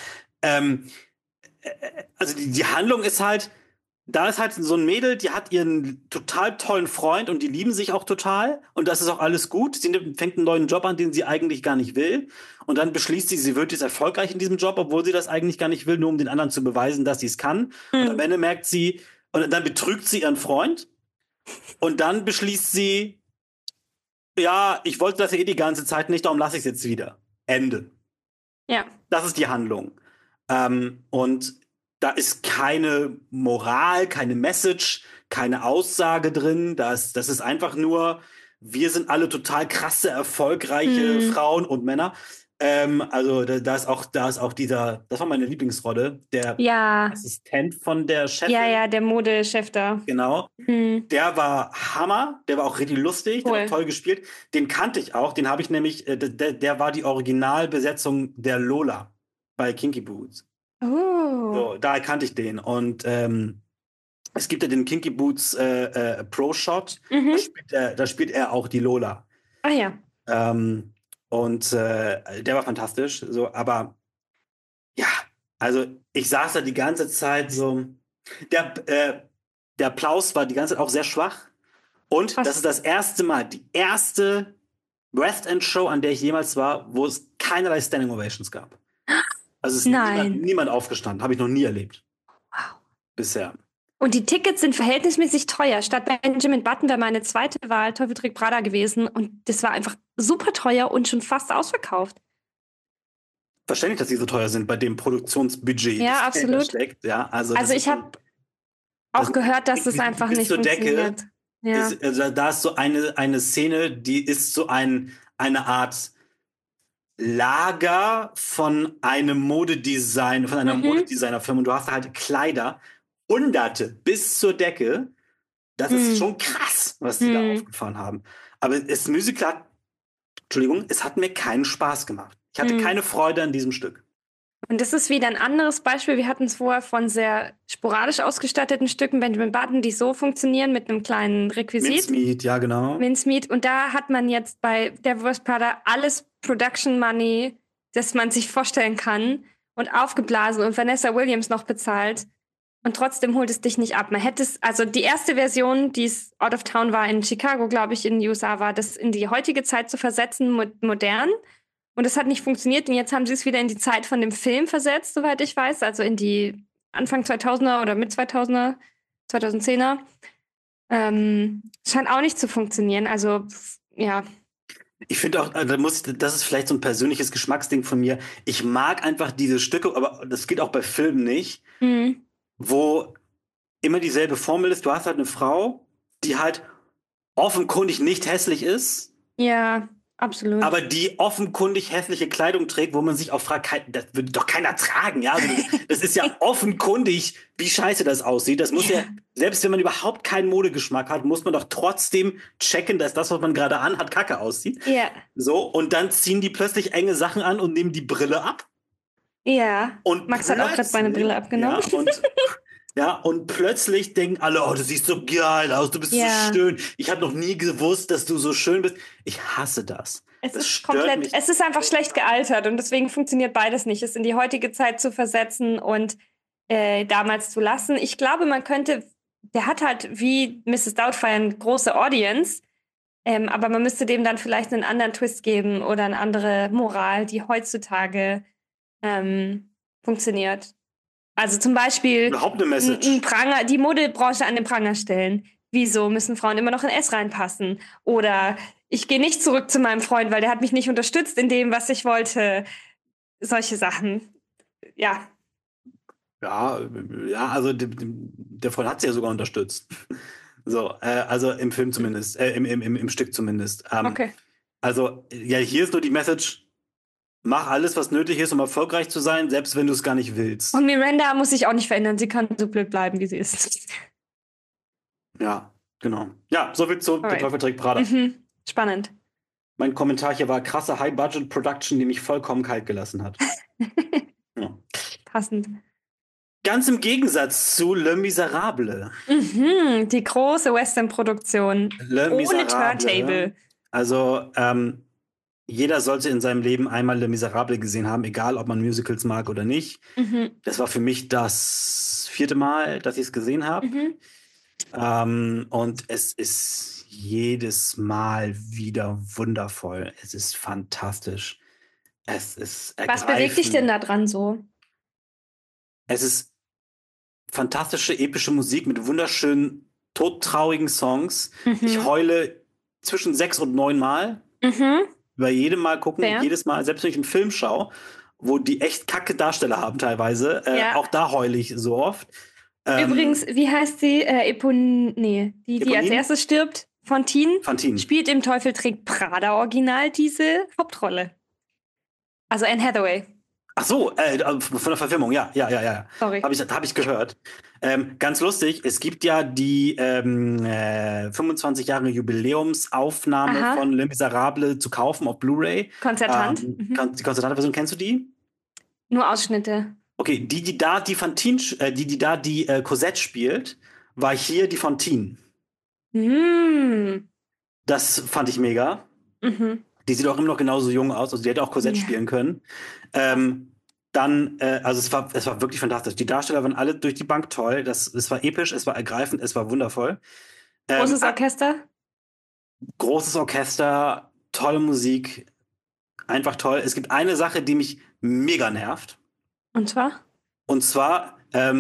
also die Handlung ist halt, da ist halt so ein Mädel, die hat ihren total tollen Freund und die lieben sich auch total. Und das ist auch alles gut. Sie fängt einen neuen Job an, den sie eigentlich gar nicht will. Und dann beschließt sie wird jetzt erfolgreich in diesem Job, obwohl sie das eigentlich gar nicht will, nur um den anderen zu beweisen, dass sie es kann. Und am Ende merkt sie, und dann betrügt sie ihren Freund. Und dann beschließt sie, ja, ich wollte das ja die ganze Zeit nicht, darum lasse ich es jetzt wieder. Ende. Ja. Das ist die Handlung. Und da ist keine Moral, keine Message, keine Aussage drin. Das ist einfach nur, wir sind alle total krasse, erfolgreiche Frauen und Männer. Also da ist auch dieser, das war meine Lieblingsrolle, der Assistent von der Chefin. Ja, der Modechef da. Genau. Der war Hammer, der war auch richtig lustig, der war toll gespielt. Den kannte ich auch, den habe ich nämlich, der war die Originalbesetzung der Lola bei Kinky Boots. Oh. So, da kannte ich den. Und es gibt ja den Kinky Boots Pro Shot, da spielt er auch die Lola. Ah ja. Und der war fantastisch. So, aber ja, also ich saß da die ganze Zeit so. Der Applaus war die ganze Zeit auch sehr schwach. Und das ist das erste Mal, die erste West End Show, an der ich jemals war, wo es keinerlei Standing Ovations gab. Also es ist niemand aufgestanden. Habe ich noch nie erlebt. Wow. Bisher. Und die Tickets sind verhältnismäßig teuer. Statt Benjamin Button wäre meine zweite Wahl Teufel trägt Prada gewesen. Und das war einfach super teuer und schon fast ausverkauft. Verständlich, dass die so teuer sind bei dem Produktionsbudget. Ja, absolut. Steckt. Ja, also ich habe auch gehört, dass das einfach nicht funktioniert. Ja. Da ist so eine Szene, die ist so eine Art Lager von einem von einer Modedesignerfirma. Und du hast halt Kleider, Hunderte bis zur Decke. Das ist schon krass, was die da aufgefahren haben. Aber das Musical es hat mir keinen Spaß gemacht. Ich hatte keine Freude an diesem Stück. Und das ist wieder ein anderes Beispiel. Wir hatten es vorher von sehr sporadisch ausgestatteten Stücken, Benjamin Button, die so funktionieren mit einem kleinen Requisit. Mincemeat, ja genau. Mincemeat. Und da hat man jetzt bei Devil Wears Prada alles Production Money, das man sich vorstellen kann und aufgeblasen und Vanessa Williams noch bezahlt. Und trotzdem holt es dich nicht ab. Man hätte es, also die erste Version, die es out of town war in Chicago, glaube ich, in den USA, war das in die heutige Zeit zu versetzen, modern. Und das hat nicht funktioniert. Und jetzt haben sie es wieder in die Zeit von dem Film versetzt, soweit ich weiß. Also in die Anfang 2000er oder mit 2000er, 2010er. Scheint auch nicht zu funktionieren. Also, ja. Ich finde auch, das ist vielleicht so ein persönliches Geschmacksding von mir. Ich mag einfach diese Stücke, aber das geht auch bei Filmen nicht, wo immer dieselbe Formel ist. Du hast halt eine Frau, die halt offenkundig nicht hässlich ist. Ja. Absolut. Aber die offenkundig hässliche Kleidung trägt, wo man sich auch fragt, das würde doch keiner tragen, ja? Also das ist ja offenkundig, wie scheiße das aussieht. Das muss ja, selbst wenn man überhaupt keinen Modegeschmack hat, muss man doch trotzdem checken, dass das, was man gerade anhat, kacke aussieht. Ja. So, und dann ziehen die plötzlich enge Sachen an und nehmen die Brille ab. Ja. Und Max hat auch gerade meine Brille abgenommen. Und plötzlich denken alle, oh, du siehst so geil aus, du bist so schön. Ich habe noch nie gewusst, dass du so schön bist. Ich hasse das. Es ist einfach schlecht gealtert und deswegen funktioniert beides nicht, es in die heutige Zeit zu versetzen und damals zu lassen. Ich glaube, der hat halt wie Mrs. Doubtfire eine große Audience, aber man müsste dem dann vielleicht einen anderen Twist geben oder eine andere Moral, die heutzutage funktioniert. Also zum Beispiel überhaupt eine Message. Die Modebranche an den Pranger stellen. Wieso müssen Frauen immer noch in S reinpassen? Oder ich gehe nicht zurück zu meinem Freund, weil der hat mich nicht unterstützt in dem, was ich wollte. Solche Sachen. Ja. Ja, also der Freund hat sie ja sogar unterstützt. So, also im Film zumindest, im Stück zumindest. Okay. Also, ja, hier ist nur die Message: Mach alles, was nötig ist, um erfolgreich zu sein, selbst wenn du es gar nicht willst. Und Miranda muss sich auch nicht verändern. Sie kann so blöd bleiben, wie sie ist. Ja, genau. Ja, soviel zu Der Teufel trägt Prada. Spannend. Mein Kommentar hier war: krasse High-Budget-Production, die mich vollkommen kalt gelassen hat. Ja. Passend. Ganz im Gegensatz zu Le Miserable. Die große Western-Produktion. Ohne Turntable. Also, jeder sollte in seinem Leben einmal Le Miserable gesehen haben, egal ob man Musicals mag oder nicht. Das war für mich das 4. Mal, dass ich es gesehen habe. Und es ist jedes Mal wieder wundervoll. Es ist fantastisch. Es ist ergreifend. Was bewegt dich denn da dran so? Es ist fantastische, epische Musik mit wunderschönen, todtraurigen Songs. Ich heule zwischen 6 und 9 Mal. Bei jedem Mal gucken, jedes Mal, selbst wenn ich einen Film schaue, wo die echt kacke Darsteller haben teilweise, auch da heule ich so oft. Übrigens, wie heißt sie? Die als erstes stirbt, Fantine, spielt im Teufel trägt Prada Original diese Hauptrolle. Also Anne Hathaway. Ach so, von der Verfilmung, ja. Sorry. Hab ich gehört. Ganz lustig, es gibt ja die 25 Jahre Jubiläumsaufnahme von Les Miserables zu kaufen auf Blu-ray. Konzertant. Die konzertante Version, kennst du die? Nur Ausschnitte. Okay, die Cosette spielt, war hier die Fantine. Das fand ich mega. Die sieht auch immer noch genauso jung aus, also die hätte auch Cosette spielen können. Also es war wirklich fantastisch. Die Darsteller waren alle durch die Bank toll. Es war episch, es war ergreifend, es war wundervoll. Großes Orchester? Großes Orchester, tolle Musik, einfach toll. Es gibt eine Sache, die mich mega nervt. Und zwar?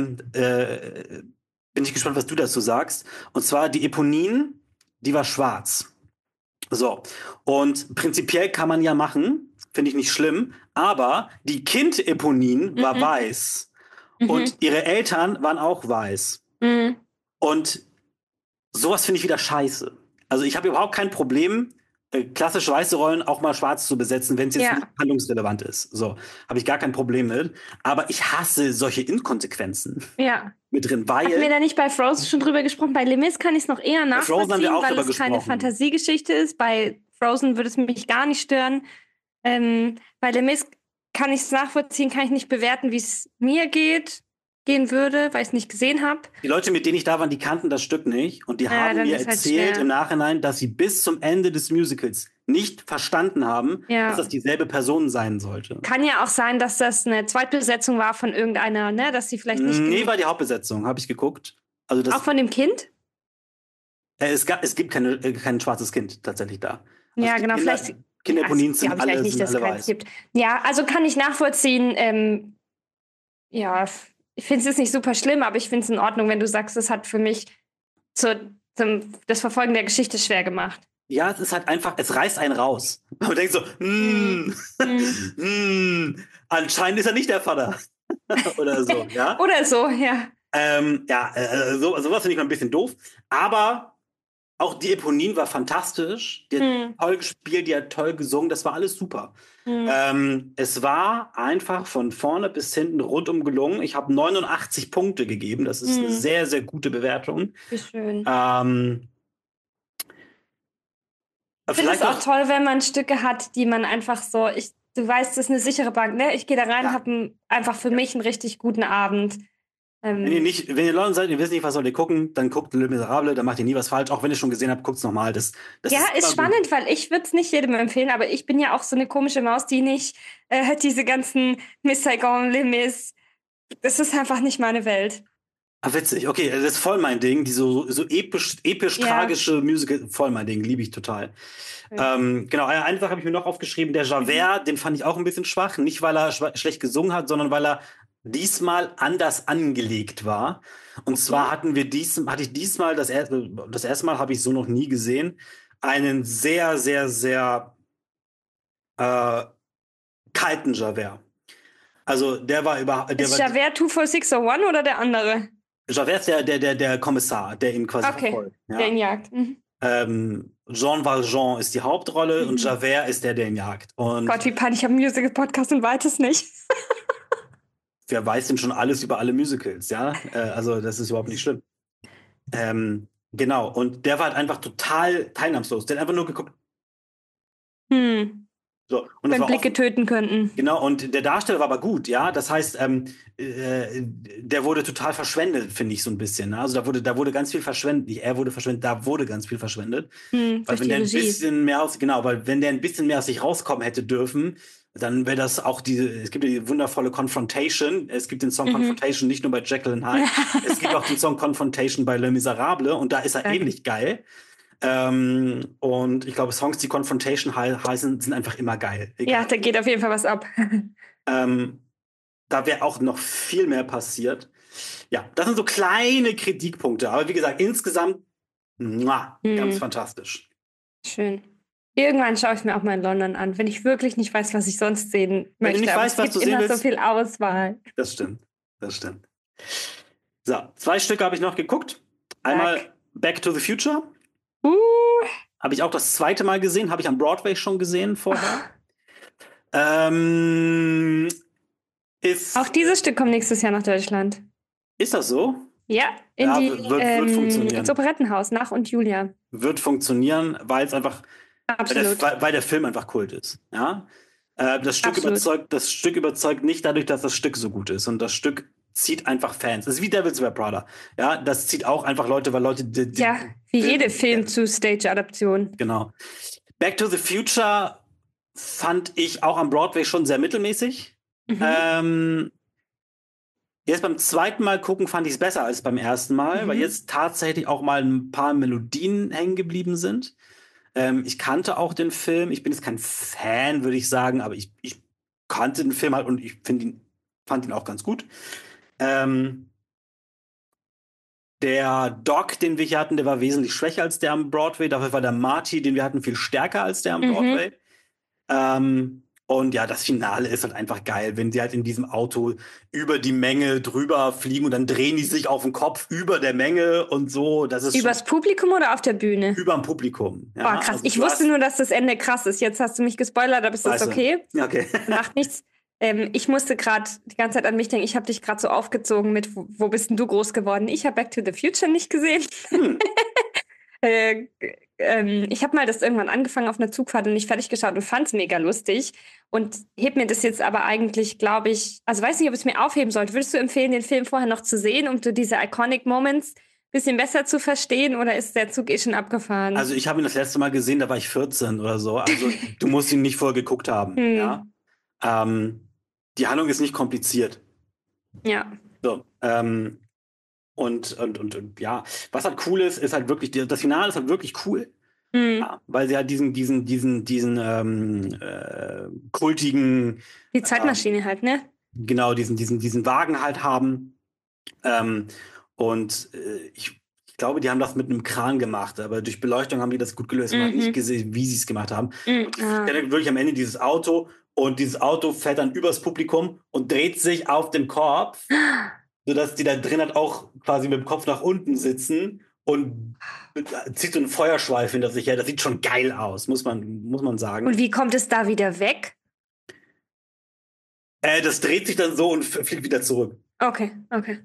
Bin ich gespannt, was du dazu sagst. Und zwar die Eponine, die war schwarz. So, und prinzipiell kann man ja machen, finde ich nicht schlimm, aber die Kind-Eponine war weiß und ihre Eltern waren auch weiß. Und sowas finde ich wieder scheiße. Also ich habe überhaupt kein Problem, klassisch weiße Rollen auch mal schwarz zu besetzen, wenn es jetzt nicht handlungsrelevant ist. So, habe ich gar kein Problem mit. Aber ich hasse solche Inkonsequenzen mit drin, weil... Hatten wir da nicht bei Frozen schon drüber gesprochen? Bei Les Mis kann ich es noch eher nachvollziehen, weil es keine Fantasiegeschichte ist. Bei Frozen würde es mich gar nicht stören. Bei Les Mis kann ich es nachvollziehen, kann ich nicht bewerten, wie es mir gehen würde, weil ich es nicht gesehen habe. Die Leute, mit denen ich da war, die kannten das Stück nicht und die haben mir erzählt im Nachhinein, dass sie bis zum Ende des Musicals nicht verstanden haben, dass das dieselbe Person sein sollte. Kann ja auch sein, dass das eine Zweitbesetzung war von irgendeiner, ne, dass sie vielleicht nicht... Nee, war die Hauptbesetzung, habe ich geguckt. Also das, auch von dem Kind? Es gibt kein schwarzes Kind tatsächlich da. Also ja, genau, vielleicht... Kindereponinen sind alle nicht, dass alle es weiß. Gibt. Ja, also kann ich nachvollziehen. Ich finde es jetzt nicht super schlimm, aber ich finde es in Ordnung, wenn du sagst, es hat für mich das Verfolgen der Geschichte schwer gemacht. Ja, es ist halt einfach, es reißt einen raus. Man denkt so, anscheinend ist er nicht der Vater. Oder so, ja. Oder so, ja. Sowas finde ich mal ein bisschen doof. Aber Auch die Eponine war fantastisch. Die hat toll gespielt, die hat toll gesungen. Das war alles super. Es war einfach von vorne bis hinten rundum gelungen. Ich habe 89 Punkte gegeben. Das ist eine sehr, sehr gute Bewertung. Wie schön. Ich finde es auch toll, wenn man Stücke hat, die man einfach so, du weißt, das ist eine sichere Bank, ne? Ich gehe da rein, habe einfach für mich einen richtig guten Abend. Wenn ihr Leute seid, ihr wisst nicht, was sollt ihr gucken, dann guckt Le Miserable, dann macht ihr nie was falsch. Auch wenn ihr schon gesehen habt, guckt es nochmal. Das ist spannend, weil ich würde es nicht jedem empfehlen, aber ich bin ja auch so eine komische Maus, die nicht diese ganzen Miss Saigon, Les Mis, das ist einfach nicht meine Welt. Ah, witzig. Okay, das ist voll mein Ding. Die so episch tragische Musical, voll mein Ding. Liebe ich total. Genau, eine Sache habe ich mir noch aufgeschrieben. Der Javert, den fand ich auch ein bisschen schwach. Nicht, weil er schlecht gesungen hat, sondern weil er diesmal anders angelegt war. Und zwar hatte ich diesmal, das erste Mal habe ich so noch nie gesehen, einen sehr, sehr, sehr kalten Javert. Also der war Ist Javert 24601 oder der andere? Javert ist der Kommissar, der ihn quasi verfolgt. Ja? Der ihn jagt. Jean Valjean ist die Hauptrolle und Javert ist der ihn jagt. Und Gott, wie peinlich, ich habe einen Musical-Podcast und weiß es nicht. Wer weiß denn schon alles über alle Musicals, ja? Also das ist überhaupt nicht schlimm. Genau, und der war halt einfach total teilnahmslos. Der hat einfach nur geguckt. So, und wenn Blicke töten könnten. Genau, und der Darsteller war aber gut, ja. Das heißt, der wurde total verschwendet, finde ich so ein bisschen. Ne? Also da wurde ganz viel verschwendet. Nicht er wurde verschwendet, da wurde ganz viel verschwendet. Weil wenn der ein bisschen mehr weil wenn der ein bisschen mehr aus sich rauskommen hätte dürfen, dann wäre das auch es gibt ja die wundervolle Confrontation. Es gibt den Song Confrontation nicht nur bei Jekyll and Hyde. Es gibt auch den Song Confrontation bei Les Miserables und da ist er ähnlich geil. Und ich glaube, Songs, die Confrontation heißen, sind einfach immer geil. Egal. Ja, da geht auf jeden Fall was ab. Da wäre auch noch viel mehr passiert. Ja, das sind so kleine Kritikpunkte. Aber wie gesagt, insgesamt ganz fantastisch. Schön. Irgendwann schaue ich mir auch mal in London an, wenn ich wirklich nicht weiß, was ich sonst sehen möchte. Wenn du nicht weißt, was du sehen willst. Es gibt immer so viel Auswahl. Das stimmt. So, 2 Stücke habe ich noch geguckt. Einmal Back to the Future. Habe ich auch das zweite Mal gesehen. Habe ich am Broadway schon gesehen vorher. Auch dieses Stück kommt nächstes Jahr nach Deutschland. Ist das so? Ja, wird funktionieren. Ins Operettenhaus nach und Julia. Wird funktionieren, weil es einfach weil der Film einfach Kult ist. Ja? Das Stück überzeugt nicht dadurch, dass das Stück so gut ist. Und das Stück zieht einfach Fans. Das ist wie Devil's Wear Prada. Ja, das zieht auch einfach Leute, weil Leute wie jede Film zu Stage-Adaption. Genau. Back to the Future fand ich auch am Broadway schon sehr mittelmäßig. Jetzt beim zweiten Mal gucken fand ich es besser als beim ersten Mal, weil jetzt tatsächlich auch mal ein paar Melodien hängen geblieben sind. Ich kannte auch den Film. Ich bin jetzt kein Fan, würde ich sagen, aber ich kannte den Film halt und ich fand ihn auch ganz gut. Der Doc, den wir hier hatten, der war wesentlich schwächer als der am Broadway. Dafür war der Marty, den wir hatten, viel stärker als der am Broadway. Und ja, das Finale ist halt einfach geil, wenn sie halt in diesem Auto über die Menge drüber fliegen und dann drehen die sich auf den Kopf über der Menge und so. Das ist übers Publikum oder auf der Bühne? Über dem Publikum. Ja. Oh, krass. Also ich wusste nur, dass das Ende krass ist. Jetzt hast du mich gespoilert, aber ist das okay? Okay. Macht nichts. Ich musste gerade die ganze Zeit an mich denken, ich habe dich gerade so aufgezogen mit, wo bist denn du groß geworden? Ich habe Back to the Future nicht gesehen. Ich habe mal das irgendwann angefangen auf einer Zugfahrt und nicht fertig geschaut und fand es mega lustig und heb mir das jetzt aber eigentlich, glaube ich, also weiß nicht, ob es mir aufheben sollte. Würdest du empfehlen, den Film vorher noch zu sehen, um so diese Iconic Moments ein bisschen besser zu verstehen oder ist der Zug schon abgefahren? Also ich habe ihn das letzte Mal gesehen, da war ich 14 oder so. Also du musst ihn nicht vorher geguckt haben. Ja? Die Handlung ist nicht kompliziert. Ja. So, und ja, was halt cool ist halt wirklich, das Finale ist halt wirklich cool. Ja, weil sie halt diesen kultigen die Zeitmaschine halt, ne? Genau, diesen Wagen halt haben. Ich glaube, die haben das mit einem Kran gemacht, aber durch Beleuchtung haben die das gut gelöst. Man hat nicht gesehen, wie sie es gemacht haben. Und dann wirklich am Ende dieses Auto und dieses Auto fährt dann übers Publikum und dreht sich auf den Kopf, sodass die da drin halt auch quasi mit dem Kopf nach unten sitzen und zieht so einen Feuerschweif hinter sich her. Das sieht schon geil aus, muss man sagen. Und wie kommt es da wieder weg? Das dreht sich dann so und fliegt wieder zurück. Okay.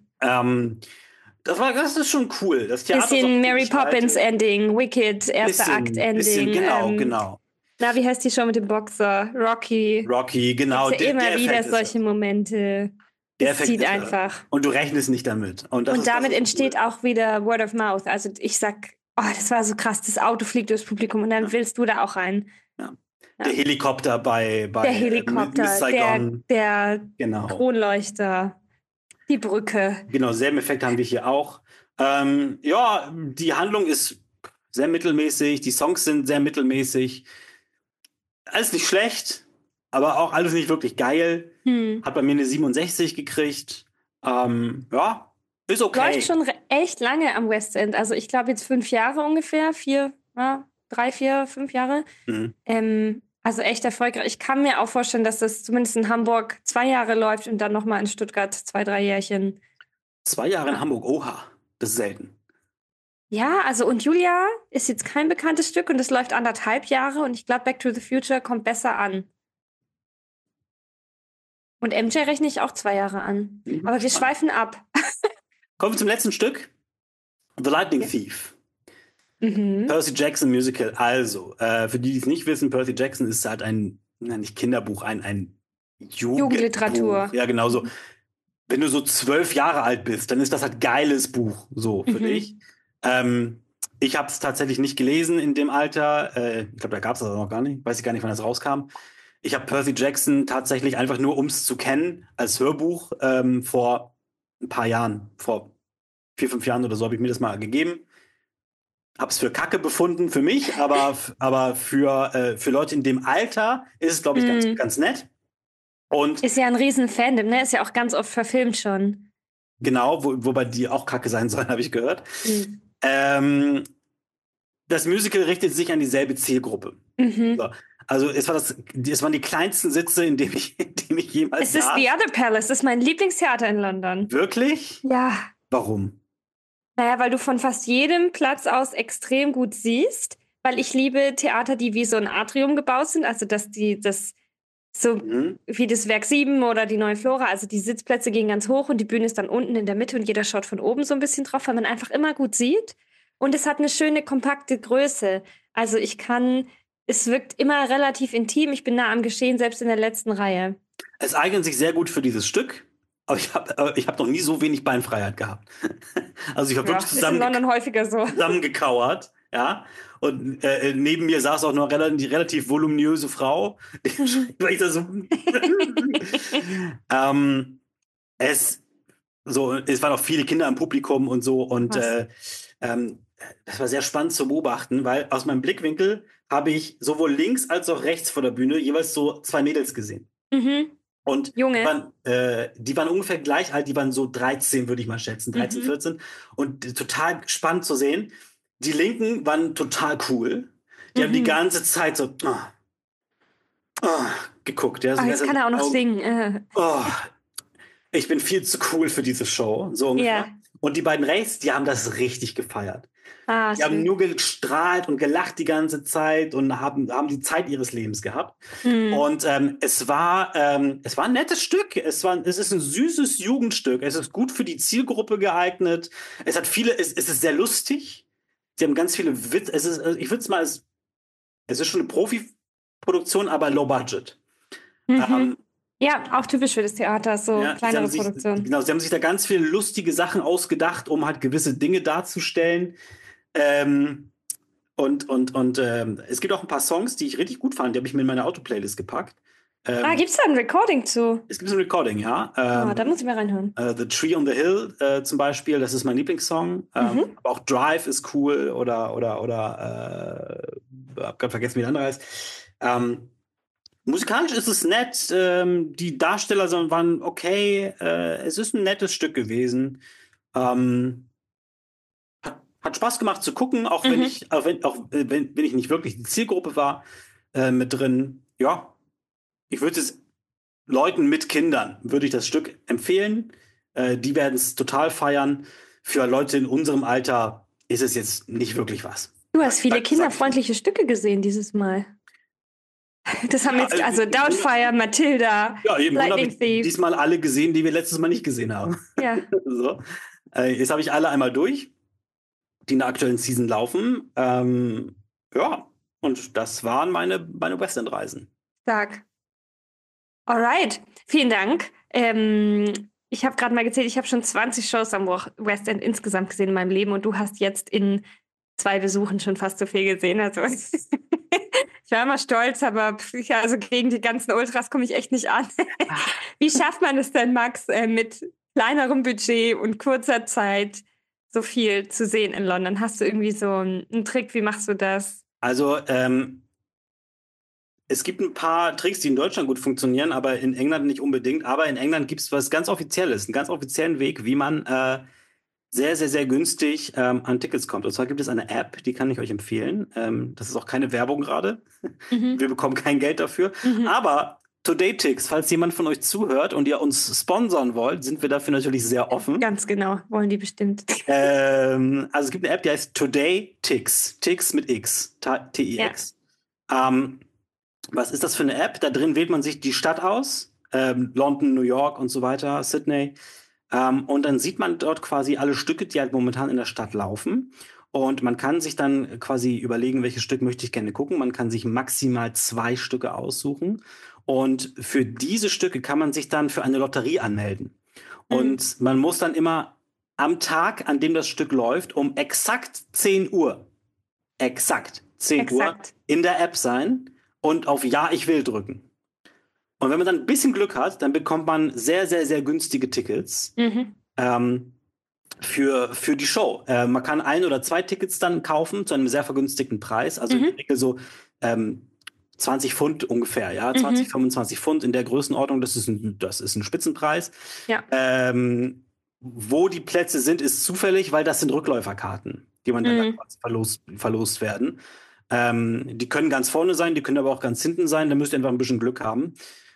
Das ist schon cool. Das Theater bisschen Mary Poppins Ending, Wicked, erster Akt Ending. Genau. Na, wie heißt die Show mit dem Boxer? Rocky, genau. Ja immer wieder solche Momente. Das zieht einfach. Und du rechnest nicht damit. Und damit entsteht cool. Auch wieder Word of Mouth. Also ich sag, das war so krass, das Auto fliegt durchs Publikum und dann willst du da auch rein. Ja. Der Helikopter bei der Helikopter, Miss Saigon. Der Kronleuchter, die Brücke. Genau, selben Effekt haben wir hier auch. Die Handlung ist sehr mittelmäßig, die Songs sind sehr mittelmäßig. Alles nicht schlecht, aber auch alles nicht wirklich geil. Hat bei mir eine 67 gekriegt. Ist okay. Läuft schon echt lange am West End. Also ich glaube jetzt 5 Jahre ungefähr. 3, 4, 5 Jahre. Also echt erfolgreich. Ich kann mir auch vorstellen, dass das zumindest in Hamburg 2 Jahre läuft und dann nochmal in Stuttgart 2, 3 Jährchen. 2 Jahre in Hamburg, oha. Das ist selten. Ja, also und Julia ist jetzt kein bekanntes Stück und es läuft 1,5 Jahre und ich glaube, Back to the Future kommt besser an. Und MJ rechne ich auch 2 Jahre an. Aber wir schweifen ab. Kommen wir zum letzten Stück. The Lightning Thief. Percy Jackson Musical. Also, für die es nicht wissen, Percy Jackson ist halt nicht Kinderbuch, ein Jugendliteratur. Ja, genau so. Wenn du so 12 Jahre alt bist, dann ist das halt geiles Buch, so für dich. Ich habe es tatsächlich nicht gelesen in dem Alter. Ich glaube, da gab es das noch gar nicht. Weiß ich gar nicht, wann das rauskam. Ich habe Percy Jackson tatsächlich einfach nur, um es zu kennen, als Hörbuch vor ein paar Jahren, vor 4, 5 Jahren oder so, habe ich mir das mal gegeben. Hab's für Kacke befunden, für mich, aber für Leute in dem Alter ist es, glaube ich, ganz nett. Und ist ja ein riesen Fandom, ne? Ist ja auch ganz oft verfilmt schon. Genau, wobei die auch Kacke sein sollen, habe ich gehört. Das Musical richtet sich an dieselbe Zielgruppe. So. Also es waren die kleinsten Sitze, in dem ich jemals saß. Es ist The Other Palace, das ist mein Lieblingstheater in London. Wirklich? Ja. Warum? Naja, weil du von fast jedem Platz aus extrem gut siehst, weil ich liebe Theater, die wie so ein Atrium gebaut sind, also dass wie das Werk 7 oder die Neue Flora, also die Sitzplätze gehen ganz hoch und die Bühne ist dann unten in der Mitte und jeder schaut von oben so ein bisschen drauf, weil man einfach immer gut sieht und es hat eine schöne, kompakte Größe. Also es wirkt immer relativ intim, ich bin nah am Geschehen, selbst in der letzten Reihe. Es eignet sich sehr gut für dieses Stück. Aber ich hab noch nie so wenig Beinfreiheit gehabt. Also ich habe wirklich zusammengekauert, ja. Und neben mir saß auch noch die relativ voluminöse Frau. Weil ich da so es waren auch viele Kinder im Publikum und so. Und das war sehr spannend zu beobachten, weil aus meinem Blickwinkel habe ich sowohl links als auch rechts vor der Bühne jeweils so 2 Mädels gesehen. Und Junge. Die waren ungefähr gleich alt, die waren so 13, würde ich mal schätzen, 13, 14. Und total spannend zu sehen. Die Linken waren total cool. Die haben die ganze Zeit so geguckt. Ja, jetzt kann er auch noch singen. Ich bin viel zu cool für diese Show, so ungefähr. Yeah. Und die beiden rechts, die haben das richtig gefeiert. Die haben nur gestrahlt und gelacht die ganze Zeit und haben die Zeit ihres Lebens gehabt. Und es war ein nettes Stück. Es ist ein süßes Jugendstück. Es ist gut für die Zielgruppe geeignet. Es ist sehr lustig. Sie haben ganz viele Witze. Ich würde es mal es ist schon eine Profi-Produktion, aber low budget. Ja, auch typisch für das Theater, so kleinere Produktionen. Genau, sie haben sich da ganz viele lustige Sachen ausgedacht, um halt gewisse Dinge darzustellen. Es gibt auch ein paar Songs, die ich richtig gut fand, die habe ich mir in meine Autoplaylist gepackt. Gibt es da ein Recording zu? Es gibt ein Recording, ja. Da muss ich mal reinhören. The Tree on the Hill zum Beispiel, das ist mein Lieblingssong. Aber auch Drive ist cool oder hab gerade vergessen, wie der andere heißt. Musikalisch ist es nett, die Darsteller waren okay, es ist ein nettes Stück gewesen. Hat Spaß gemacht zu gucken, auch wenn ich nicht wirklich die Zielgruppe war mit drin. Ja, ich würde es Leuten mit Kindern, würde ich das Stück empfehlen. Die werden es total feiern. Für Leute in unserem Alter ist es jetzt nicht wirklich was. Du hast viele kinderfreundliche Stücke gesehen dieses Mal. Das haben jetzt, also Doubtfire, Matilda, Lightning Thief. Diesmal alle gesehen, die wir letztes Mal nicht gesehen haben. Ja. So. Jetzt habe ich alle einmal durch, die in der aktuellen Season laufen. Ja, und das waren meine West End-Reisen. Stark. Alright, vielen Dank. Ich habe gerade mal gezählt, ich habe schon 20 Shows am West End insgesamt gesehen in meinem Leben und du hast jetzt in 2 Besuchen schon fast so viel gesehen. Also ich war immer stolz, aber also gegen die ganzen Ultras komme ich echt nicht an. Wie schafft man es denn, Max, mit kleinerem Budget und kurzer Zeit so viel zu sehen in London? Hast du irgendwie so einen Trick? Wie machst du das? Also, es gibt ein paar Tricks, die in Deutschland gut funktionieren, aber in England nicht unbedingt. Aber in England gibt es was ganz Offizielles, einen ganz offiziellen Weg, wie man sehr, sehr, sehr günstig an Tickets kommt. Und zwar gibt es eine App, die kann ich euch empfehlen. Das ist auch keine Werbung gerade. Wir bekommen kein Geld dafür. Aber Today-Tix, falls jemand von euch zuhört und ihr uns sponsern wollt, sind wir dafür natürlich sehr offen. Ganz genau, wollen die bestimmt. Also es gibt eine App, die heißt Today-Tix. Tix mit X. T-I-X. Ja. Was ist das für eine App? Da drin wählt man sich die Stadt aus. London, New York und so weiter, Sydney. Und dann sieht man dort quasi alle Stücke, die halt momentan in der Stadt laufen. Und man kann sich dann quasi überlegen, welches Stück möchte ich gerne gucken. Man kann sich maximal 2 Stücke aussuchen. Und für diese Stücke kann man sich dann für eine Lotterie anmelden. Und man muss dann immer am Tag, an dem das Stück läuft, um exakt 10 Uhr in der App sein und auf Ja, ich will drücken. Und wenn man dann ein bisschen Glück hat, dann bekommt man sehr, sehr, sehr günstige Tickets für die Show. Man kann 1 oder 2 Tickets dann kaufen zu einem sehr vergünstigten Preis. Also in der Regel so 20 Pfund ungefähr, ja, 20, 25 Pfund in der Größenordnung. Das ist ein Spitzenpreis. Ja. Wo die Plätze sind, ist zufällig, weil das sind Rückläuferkarten, die man dann verlost werden. Die können ganz vorne sein, die können aber auch ganz hinten sein. Da müsst ihr einfach ein bisschen Glück haben.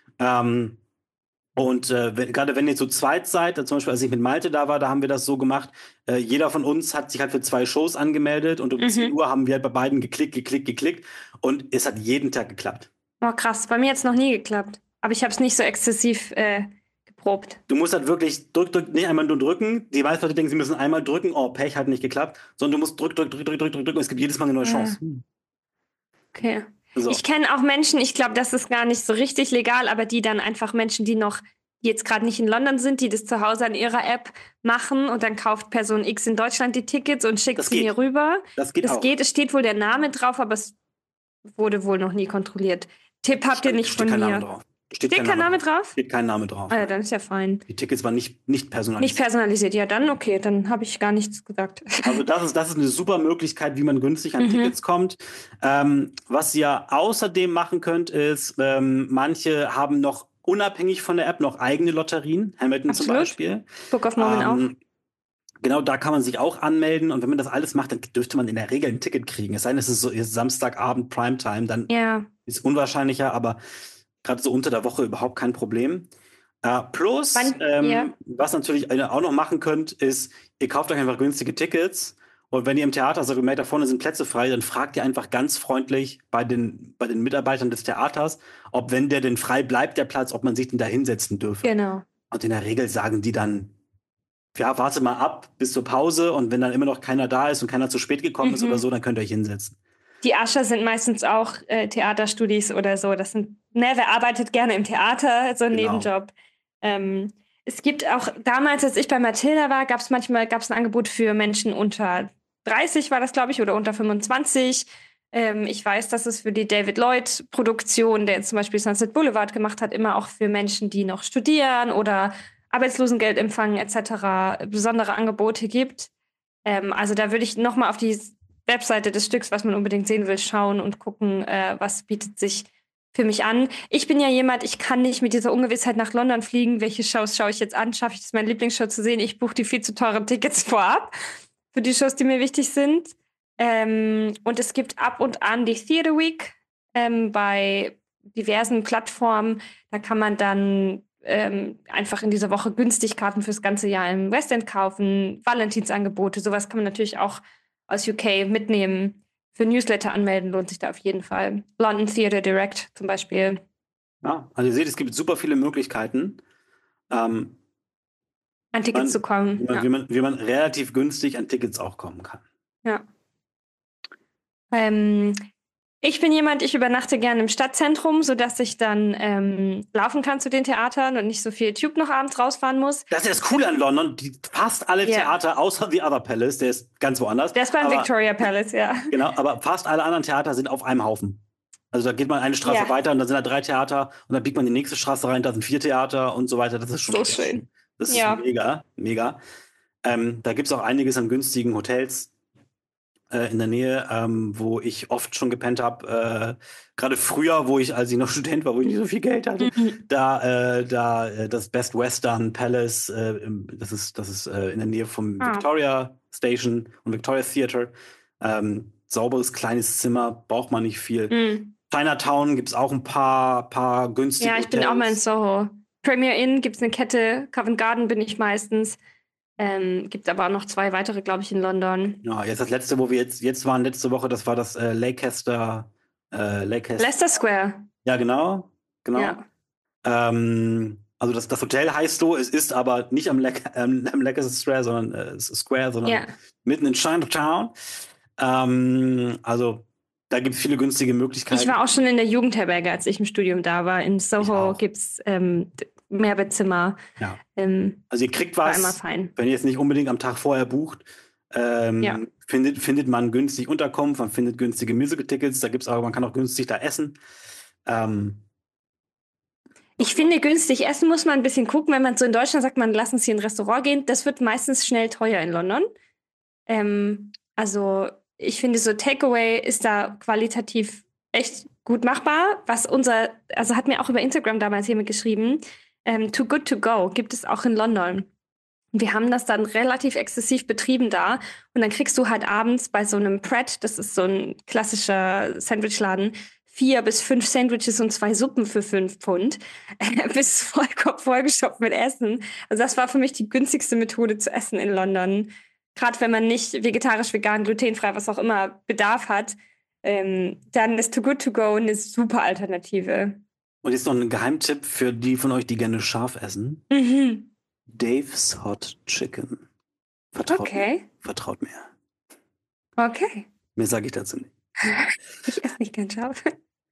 Gerade wenn ihr zu zweit seid, zum Beispiel als ich mit Malte da war, da haben wir das so gemacht, jeder von uns hat sich halt für 2 Shows angemeldet und um 10 Uhr haben wir halt bei beiden geklickt und es hat jeden Tag geklappt. Oh krass, bei mir hat es noch nie geklappt. Aber ich habe es nicht so exzessiv geprobt. Du musst halt wirklich nicht einmal nur drücken. Die meisten Leute denken, sie müssen einmal drücken, oh, Pech, hat nicht geklappt, sondern du musst drücken und es gibt jedes Mal eine neue Chance. Okay. So. Ich kenne auch Menschen, ich glaube, das ist gar nicht so richtig legal, aber die dann einfach Menschen, die jetzt gerade nicht in London sind, die das zu Hause an ihrer App machen und dann kauft Person X in Deutschland die Tickets und schickt sie mir rüber. Das geht. Es steht wohl der Name drauf, aber es wurde wohl noch nie kontrolliert. Tipp habt ihr nicht von mir. Steht kein Name drauf? Steht kein Name drauf. Ah ja, dann ist ja fein. Die Tickets waren nicht personalisiert. Nicht personalisiert, ja dann okay, dann habe ich gar nichts gesagt. Also das ist eine super Möglichkeit, wie man günstig an Tickets kommt. Was ihr außerdem machen könnt, ist, manche haben noch unabhängig von der App noch eigene Lotterien. Hamilton zum Beispiel. Book of Mormon auch. Genau, da kann man sich auch anmelden und wenn man das alles macht, dann dürfte man in der Regel ein Ticket kriegen. Es sei denn, es ist so Samstagabend Primetime, dann ist unwahrscheinlicher, aber gerade so unter der Woche überhaupt kein Problem. Plus, was natürlich auch noch machen könnt, ist, ihr kauft euch einfach günstige Tickets und wenn ihr im Theater sagt, da vorne sind Plätze frei, dann fragt ihr einfach ganz freundlich bei den Mitarbeitern des Theaters, ob wenn der denn frei bleibt, der Platz, ob man sich denn da hinsetzen dürfe. Genau. Und in der Regel sagen die dann, ja, warte mal ab bis zur Pause und wenn dann immer noch keiner da ist und keiner zu spät gekommen ist oder so, dann könnt ihr euch hinsetzen. Die Usher sind meistens auch Theaterstudis oder so. Das sind, wer arbeitet gerne im Theater, so ein Nebenjob. Es gibt auch, damals, als ich bei Matilda war, gab es ein Angebot für Menschen unter 30, war das, glaube ich, oder unter 25. Ich weiß, dass es für die David Lloyd-Produktion, der zum Beispiel Sunset Boulevard gemacht hat, immer auch für Menschen, die noch studieren oder Arbeitslosengeld empfangen etc. besondere Angebote gibt. Also da würde ich nochmal auf die Webseite des Stücks, was man unbedingt sehen will, schauen und gucken, was bietet sich für mich an. Ich bin ja jemand, ich kann nicht mit dieser Ungewissheit nach London fliegen. Welche Shows schaue ich jetzt an? Schaffe ich es, meine Lieblingsshow zu sehen? Ich buche die viel zu teuren Tickets vorab für die Shows, die mir wichtig sind. Und es gibt ab und an die Theatre Week bei diversen Plattformen. Da kann man dann einfach in dieser Woche günstig Karten fürs ganze Jahr im West End kaufen. Valentinsangebote, sowas kann man natürlich auch aus UK mitnehmen. Für Newsletter anmelden lohnt sich da auf jeden Fall. London Theatre Direct zum Beispiel. Ja, also ihr seht, es gibt super viele Möglichkeiten, an Tickets zu kommen. Wie man relativ günstig an Tickets auch kommen kann. Ja. Ich bin jemand, ich übernachte gerne im Stadtzentrum, sodass ich dann laufen kann zu den Theatern und nicht so viel Tube noch abends rausfahren muss. Das ist das Coole an London. Fast alle Theater, außer The Other Palace, der ist ganz woanders. Der ist beim Victoria Palace, ja. Genau, aber fast alle anderen Theater sind auf einem Haufen. Also da geht man eine Straße weiter und da sind da 3 Theater und dann biegt man in die nächste Straße rein, da sind 4 Theater und so weiter. Das ist schon so schön. Das ist mega, mega. Da gibt es auch einiges an günstigen Hotels in der Nähe, wo ich oft schon gepennt habe. Gerade früher, als ich noch Student war, wo ich nicht so viel Geld hatte, das Best Western Palace, das ist in der Nähe vom Victoria Station und Victoria Theatre. Sauberes kleines Zimmer, braucht man nicht viel. Chinatown gibt es auch ein paar günstige Hotels. Ja, ich bin auch mal in Soho. Premier Inn gibt es eine Kette, Covent Garden bin ich meistens. Gibt aber auch noch 2 weitere, glaube ich, in London. Ja, jetzt das letzte, wo wir jetzt waren, letzte Woche, das war das Leicester Square. Ja, genau. Ja. Also das Hotel heißt so, es ist aber nicht am Leicester Square, sondern mitten in Chinatown. Also da gibt es viele günstige Möglichkeiten. Ich war auch schon in der Jugendherberge, als ich im Studium da war. In Soho gibt es Mehrbettzimmer. Ja. Also ihr kriegt was, wenn ihr jetzt nicht unbedingt am Tag vorher bucht, findet man günstig Unterkunft, man findet günstige Musical-Tickets, man kann auch günstig da essen. Ich finde, günstig essen muss man ein bisschen gucken, wenn man so in Deutschland sagt, man lass uns hier in ein Restaurant gehen, das wird meistens schnell teuer in London. Also ich finde, so Takeaway ist da qualitativ echt gut machbar. Hat mir auch über Instagram damals jemand geschrieben, Too Good To Go gibt es auch in London. Wir haben das dann relativ exzessiv betrieben da und dann kriegst du halt abends bei so einem Pret, das ist so ein klassischer Sandwichladen, 4 bis 5 Sandwiches und 2 Suppen für 5 Pfund. Bist vollgestopft mit Essen. Also das war für mich die günstigste Methode zu essen in London. Gerade wenn man nicht vegetarisch, vegan, glutenfrei, was auch immer Bedarf hat, dann ist Too Good To Go eine super Alternative. Und jetzt noch ein Geheimtipp für die von euch, die gerne scharf essen. Dave's Hot Chicken. Vertraut mir. Okay. Mehr sage ich dazu nicht. Ich esse nicht gern scharf.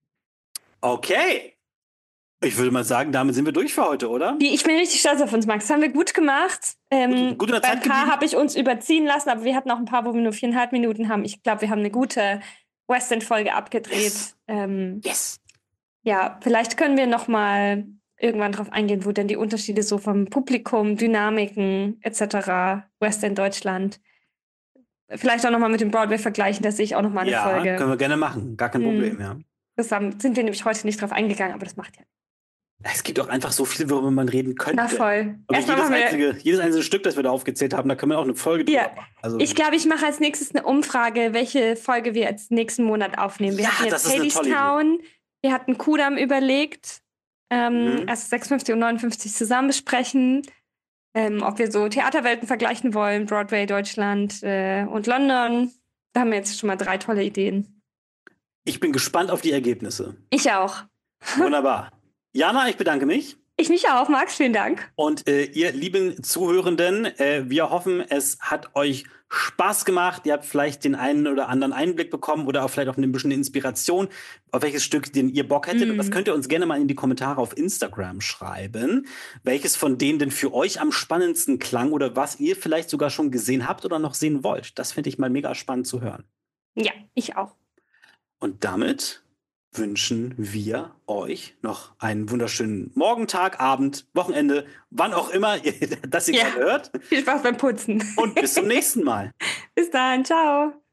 Okay. Ich würde mal sagen, damit sind wir durch für heute, oder? Ich bin richtig stolz auf uns, Max. Das haben wir gut gemacht. Gut in der Zeit Beim Paar habe ich uns überziehen lassen, aber wir hatten auch ein paar, wo wir nur 4,5 Minuten haben. Ich glaube, wir haben eine gute West End-Folge abgedreht. Yes. Ja, vielleicht können wir noch mal irgendwann drauf eingehen, wo denn die Unterschiede so vom Publikum, Dynamiken etc. West End Deutschland. Vielleicht auch noch mal mit dem Broadway vergleichen, da sehe ich auch noch mal eine Folge. Ja, können wir gerne machen. Gar kein Problem, ja. Das sind wir nämlich heute nicht drauf eingegangen, aber das macht ja. Es gibt auch einfach so viel, worüber man reden könnte. Na voll. Jedes einzelne Stück, das wir da aufgezählt haben, da können wir auch eine Folge drüber machen. Also, ich glaube, ich mache als nächstes eine Umfrage, welche Folge wir als nächsten Monat aufnehmen. Wir hatten jetzt Hadestown, wir hatten Kudamm überlegt, also 56 und 59 zusammen besprechen, ob wir so Theaterwelten vergleichen wollen, Broadway, Deutschland und London. Da haben wir jetzt schon mal 3 tolle Ideen. Ich bin gespannt auf die Ergebnisse. Ich auch. Wunderbar. Jana, ich bedanke mich. Ich mich auch, Max, vielen Dank. Und ihr lieben Zuhörenden, wir hoffen, es hat euch Spaß gemacht. Ihr habt vielleicht den einen oder anderen Einblick bekommen oder auch vielleicht auch ein bisschen Inspiration, auf welches Stück den ihr Bock hättet. Und das könnt ihr uns gerne mal in die Kommentare auf Instagram schreiben, welches von denen denn für euch am spannendsten klang oder was ihr vielleicht sogar schon gesehen habt oder noch sehen wollt. Das finde ich mal mega spannend zu hören. Ja, ich auch. Und damit wünschen wir euch noch einen wunderschönen Morgen, Tag, Abend, Wochenende, wann auch immer ihr das gerade hört. Viel Spaß beim Putzen. Und bis zum nächsten Mal. Bis dann, ciao.